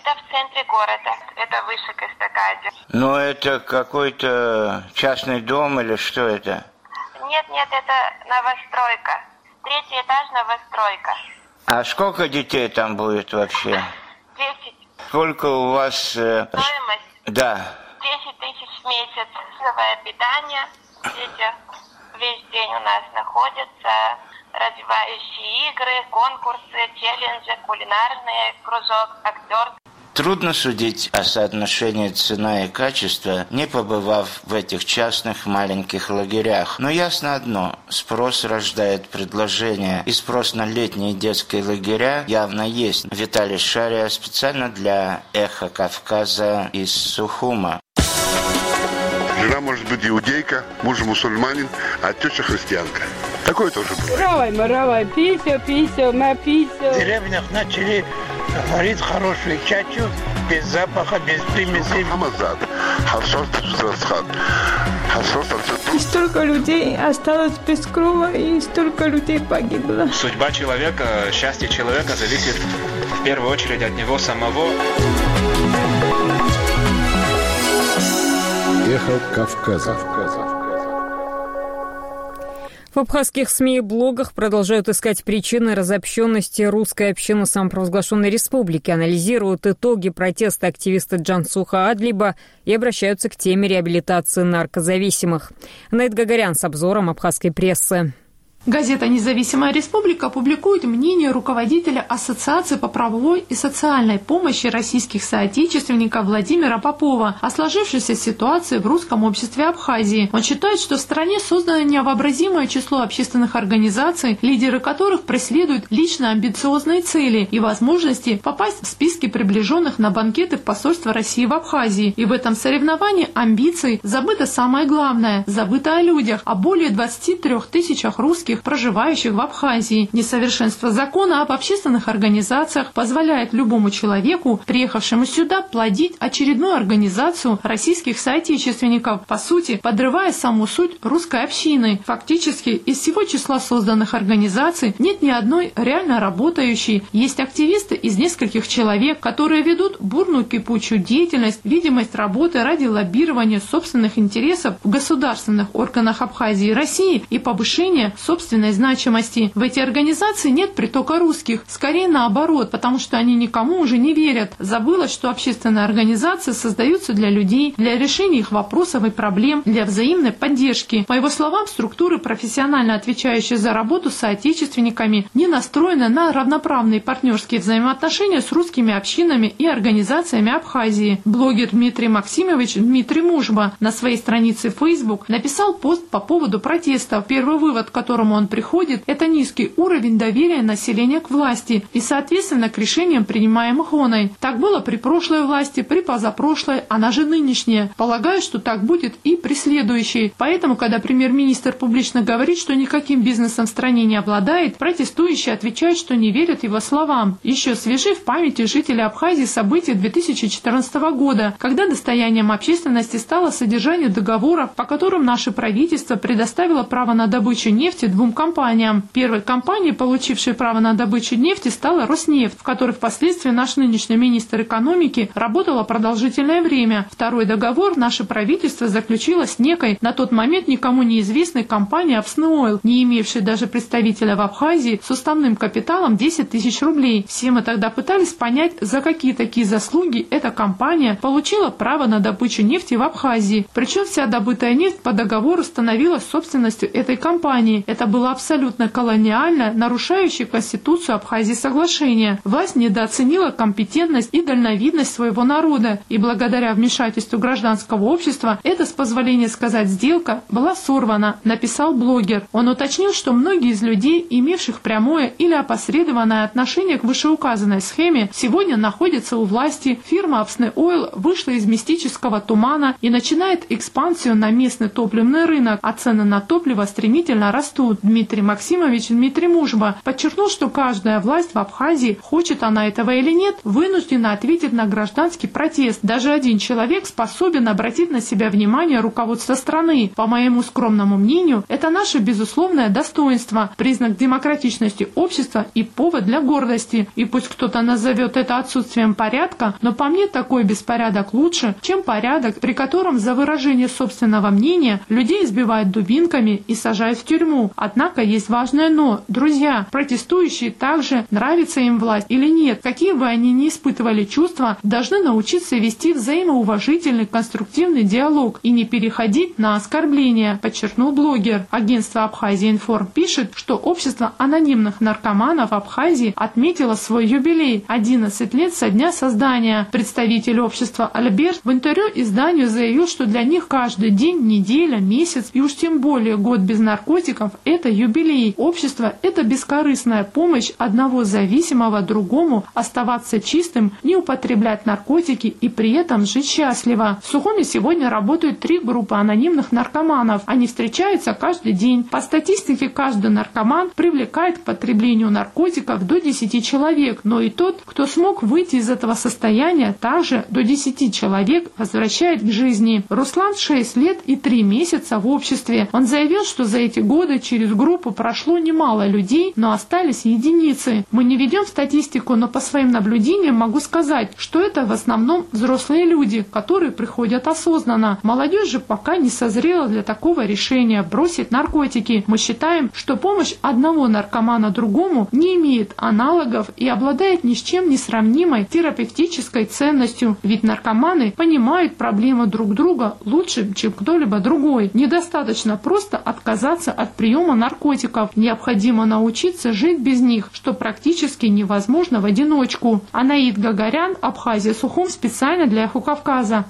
Это в центре города, это выше к эстакаде. Ну, это какой-то частный дом или что это? Нет, нет, это новостройка. Третий этаж новостройка. А сколько детей там будет вообще? Десять. Сколько у вас... Э... Стоимость? Да. Десять тысяч в месяц. Целое питание. Дети весь день у нас находятся. Развивающие игры, конкурсы, челленджи, кулинарные, кружок, актер. Трудно судить о соотношении цена и качество, не побывав в этих частных маленьких лагерях. Но ясно одно – спрос рождает предложение, и спрос на летние детские лагеря явно есть. Виталий Шария специально для «Эхо Кавказа» из Сухума. Жена может быть иудейка, муж мусульманин, а теща христианка. Такое тоже бывает. Равай, маравай, пися, пися, ма пися. В деревнях начали варить хорошую чачу, без запаха, без примесей. И столько людей осталось без крова, и столько людей погибло. Судьба человека, счастье человека зависит в первую очередь от него самого. Эхо Кавказа. В абхазских СМИ и блогах продолжают искать причины разобщенности русской общины самопровозглашенной республики, анализируют итоги протеста активиста Джансуха Адлиба и обращаются к теме реабилитации наркозависимых. Анаит Гагарян с обзором абхазской прессы. Газета «Независимая республика» публикует мнение руководителя Ассоциации по правовой и социальной помощи российских соотечественников Владимира Попова о сложившейся ситуации в русском обществе Абхазии. Он считает, что в стране создано невообразимое число общественных организаций, лидеры которых преследуют лично амбициозные цели и возможности попасть в списки приближенных на банкеты в посольство России в Абхазии. И в этом соревновании амбиций забыто самое главное – забыто о людях, о более двадцати трёх тысячах русских, проживающих в Абхазии. Несовершенство закона об общественных организациях позволяет любому человеку, приехавшему сюда, плодить очередную организацию российских соотечественников, по сути, подрывая саму суть русской общины. Фактически, из всего числа созданных организаций нет ни одной реально работающей. Есть активисты из нескольких человек, которые ведут бурную кипучую деятельность, видимость работы ради лоббирования собственных интересов в государственных органах Абхазии и России и повышения собственной значимости. В эти организации нет притока русских, скорее наоборот, потому что они никому уже не верят. Забылось, что общественные организации создаются для людей, для решения их вопросов и проблем, для взаимной поддержки. По его словам, структуры, профессионально отвечающие за работу с соотечественниками, не настроены на равноправные партнерские взаимоотношения с русскими общинами и организациями Абхазии. Блогер Дмитрий Максимович Дмитрий Мужба на своей странице в Facebook написал пост по поводу протестов. Первый вывод, к которому он приходит, это низкий уровень доверия населения к власти и, соответственно, к решениям, принимаемых оной. Так было при прошлой власти, при позапрошлой, она же нынешняя. Полагаю, что так будет и при следующей. Поэтому, когда премьер-министр публично говорит, что никаким бизнесом в стране не обладает, протестующие отвечают, что не верят его словам. Еще свежи в памяти жителей Абхазии события две тысячи четырнадцатого года, когда достоянием общественности стало содержание договоров, по которым наше правительство предоставило право на добычу нефти двум компаниям. Первой компанией, получившей право на добычу нефти, стала Роснефть, в которой впоследствии наш нынешний министр экономики работала продолжительное время. Второй договор наше правительство заключило с некой, на тот момент никому неизвестной компанией Апсны-Ойл, не имевшей даже представителя в Абхазии, с уставным капиталом десять тысяч рублей. Все мы тогда пытались понять, за какие такие заслуги эта компания получила право на добычу нефти в Абхазии. Причем вся добытая нефть по договору становилась собственностью этой компании. Это было абсолютно колониально, нарушающее Конституцию Абхазии соглашение. Власть недооценила компетентность и дальновидность своего народа, и благодаря вмешательству гражданского общества эта, с позволения сказать, сделка была сорвана, написал блогер. Он уточнил, что многие из людей, имевших прямое или опосредованное отношение к вышеуказанной схеме, сегодня находятся у власти. Фирма Апсны-Ойл вышла из мистического тумана и начинает экспансию на местный топливный рынок, а цены на топливо стремительно растут. Дмитрий Максимович Дмитрий Мужба подчеркнул, что каждая власть в Абхазии, хочет она этого или нет, вынуждена ответить на гражданский протест. Даже один человек способен обратить на себя внимание руководства страны. По моему скромному мнению, это наше безусловное достоинство, признак демократичности общества и повод для гордости. И пусть кто-то назовет это отсутствием порядка, но по мне такой беспорядок лучше, чем порядок, при котором за выражение собственного мнения людей избивают дубинками и сажают в тюрьму. Однако есть важное «но». Друзья, протестующие также, нравится им власть или нет, какие бы они ни испытывали чувства, должны научиться вести взаимоуважительный конструктивный диалог и не переходить на оскорбления, подчеркнул блогер. Агентство Абхазия Информ пишет, что общество анонимных наркоманов Абхазии отметило свой юбилей – одиннадцать лет со дня создания. Представитель общества Альберт в интервью изданию заявил, что для них каждый день, неделя, месяц и уж тем более год без наркотиков – это юбилей. Общество – это бескорыстная помощь одного зависимого другому оставаться чистым, не употреблять наркотики и при этом жить счастливо. В Сухуми сегодня работают три группы анонимных наркоманов. Они встречаются каждый день. По статистике, каждый наркоман привлекает к потреблению наркотиков до десяти человек, но и тот, кто смог выйти из этого состояния, также до десяти человек возвращает к жизни. Руслан шесть лет и три месяца в обществе. Он заявил, что за эти годы через группу прошло немало людей, но остались единицы. Мы не ведем статистику, но по своим наблюдениям могу сказать, что это в основном взрослые люди, которые приходят осознанно. Молодежь же пока не созрела для такого решения бросить наркотики. Мы считаем, что помощь одного наркомана другому не имеет аналогов и обладает ни с чем не сравнимой терапевтической ценностью, ведь наркоманы понимают проблемы друг друга лучше, чем кто-либо другой. Недостаточно просто отказаться от приема наркотиков, необходимо научиться жить без них, что практически невозможно в одиночку. Анаид Гагарян, Абхазия, Сухум, специально для Эхо Кавказа.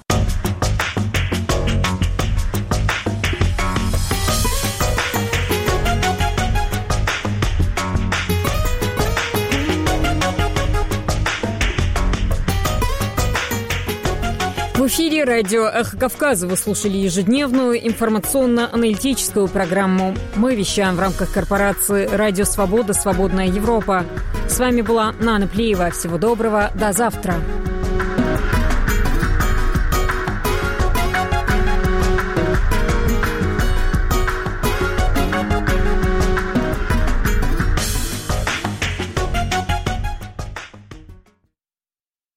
В эфире радио «Эхо Кавказа» вы слушали ежедневную информационно-аналитическую программу. Мы вещаем в рамках корпорации «Радио Свобода. Свободная Европа». С вами была Нана Плиева. Всего доброго. До завтра.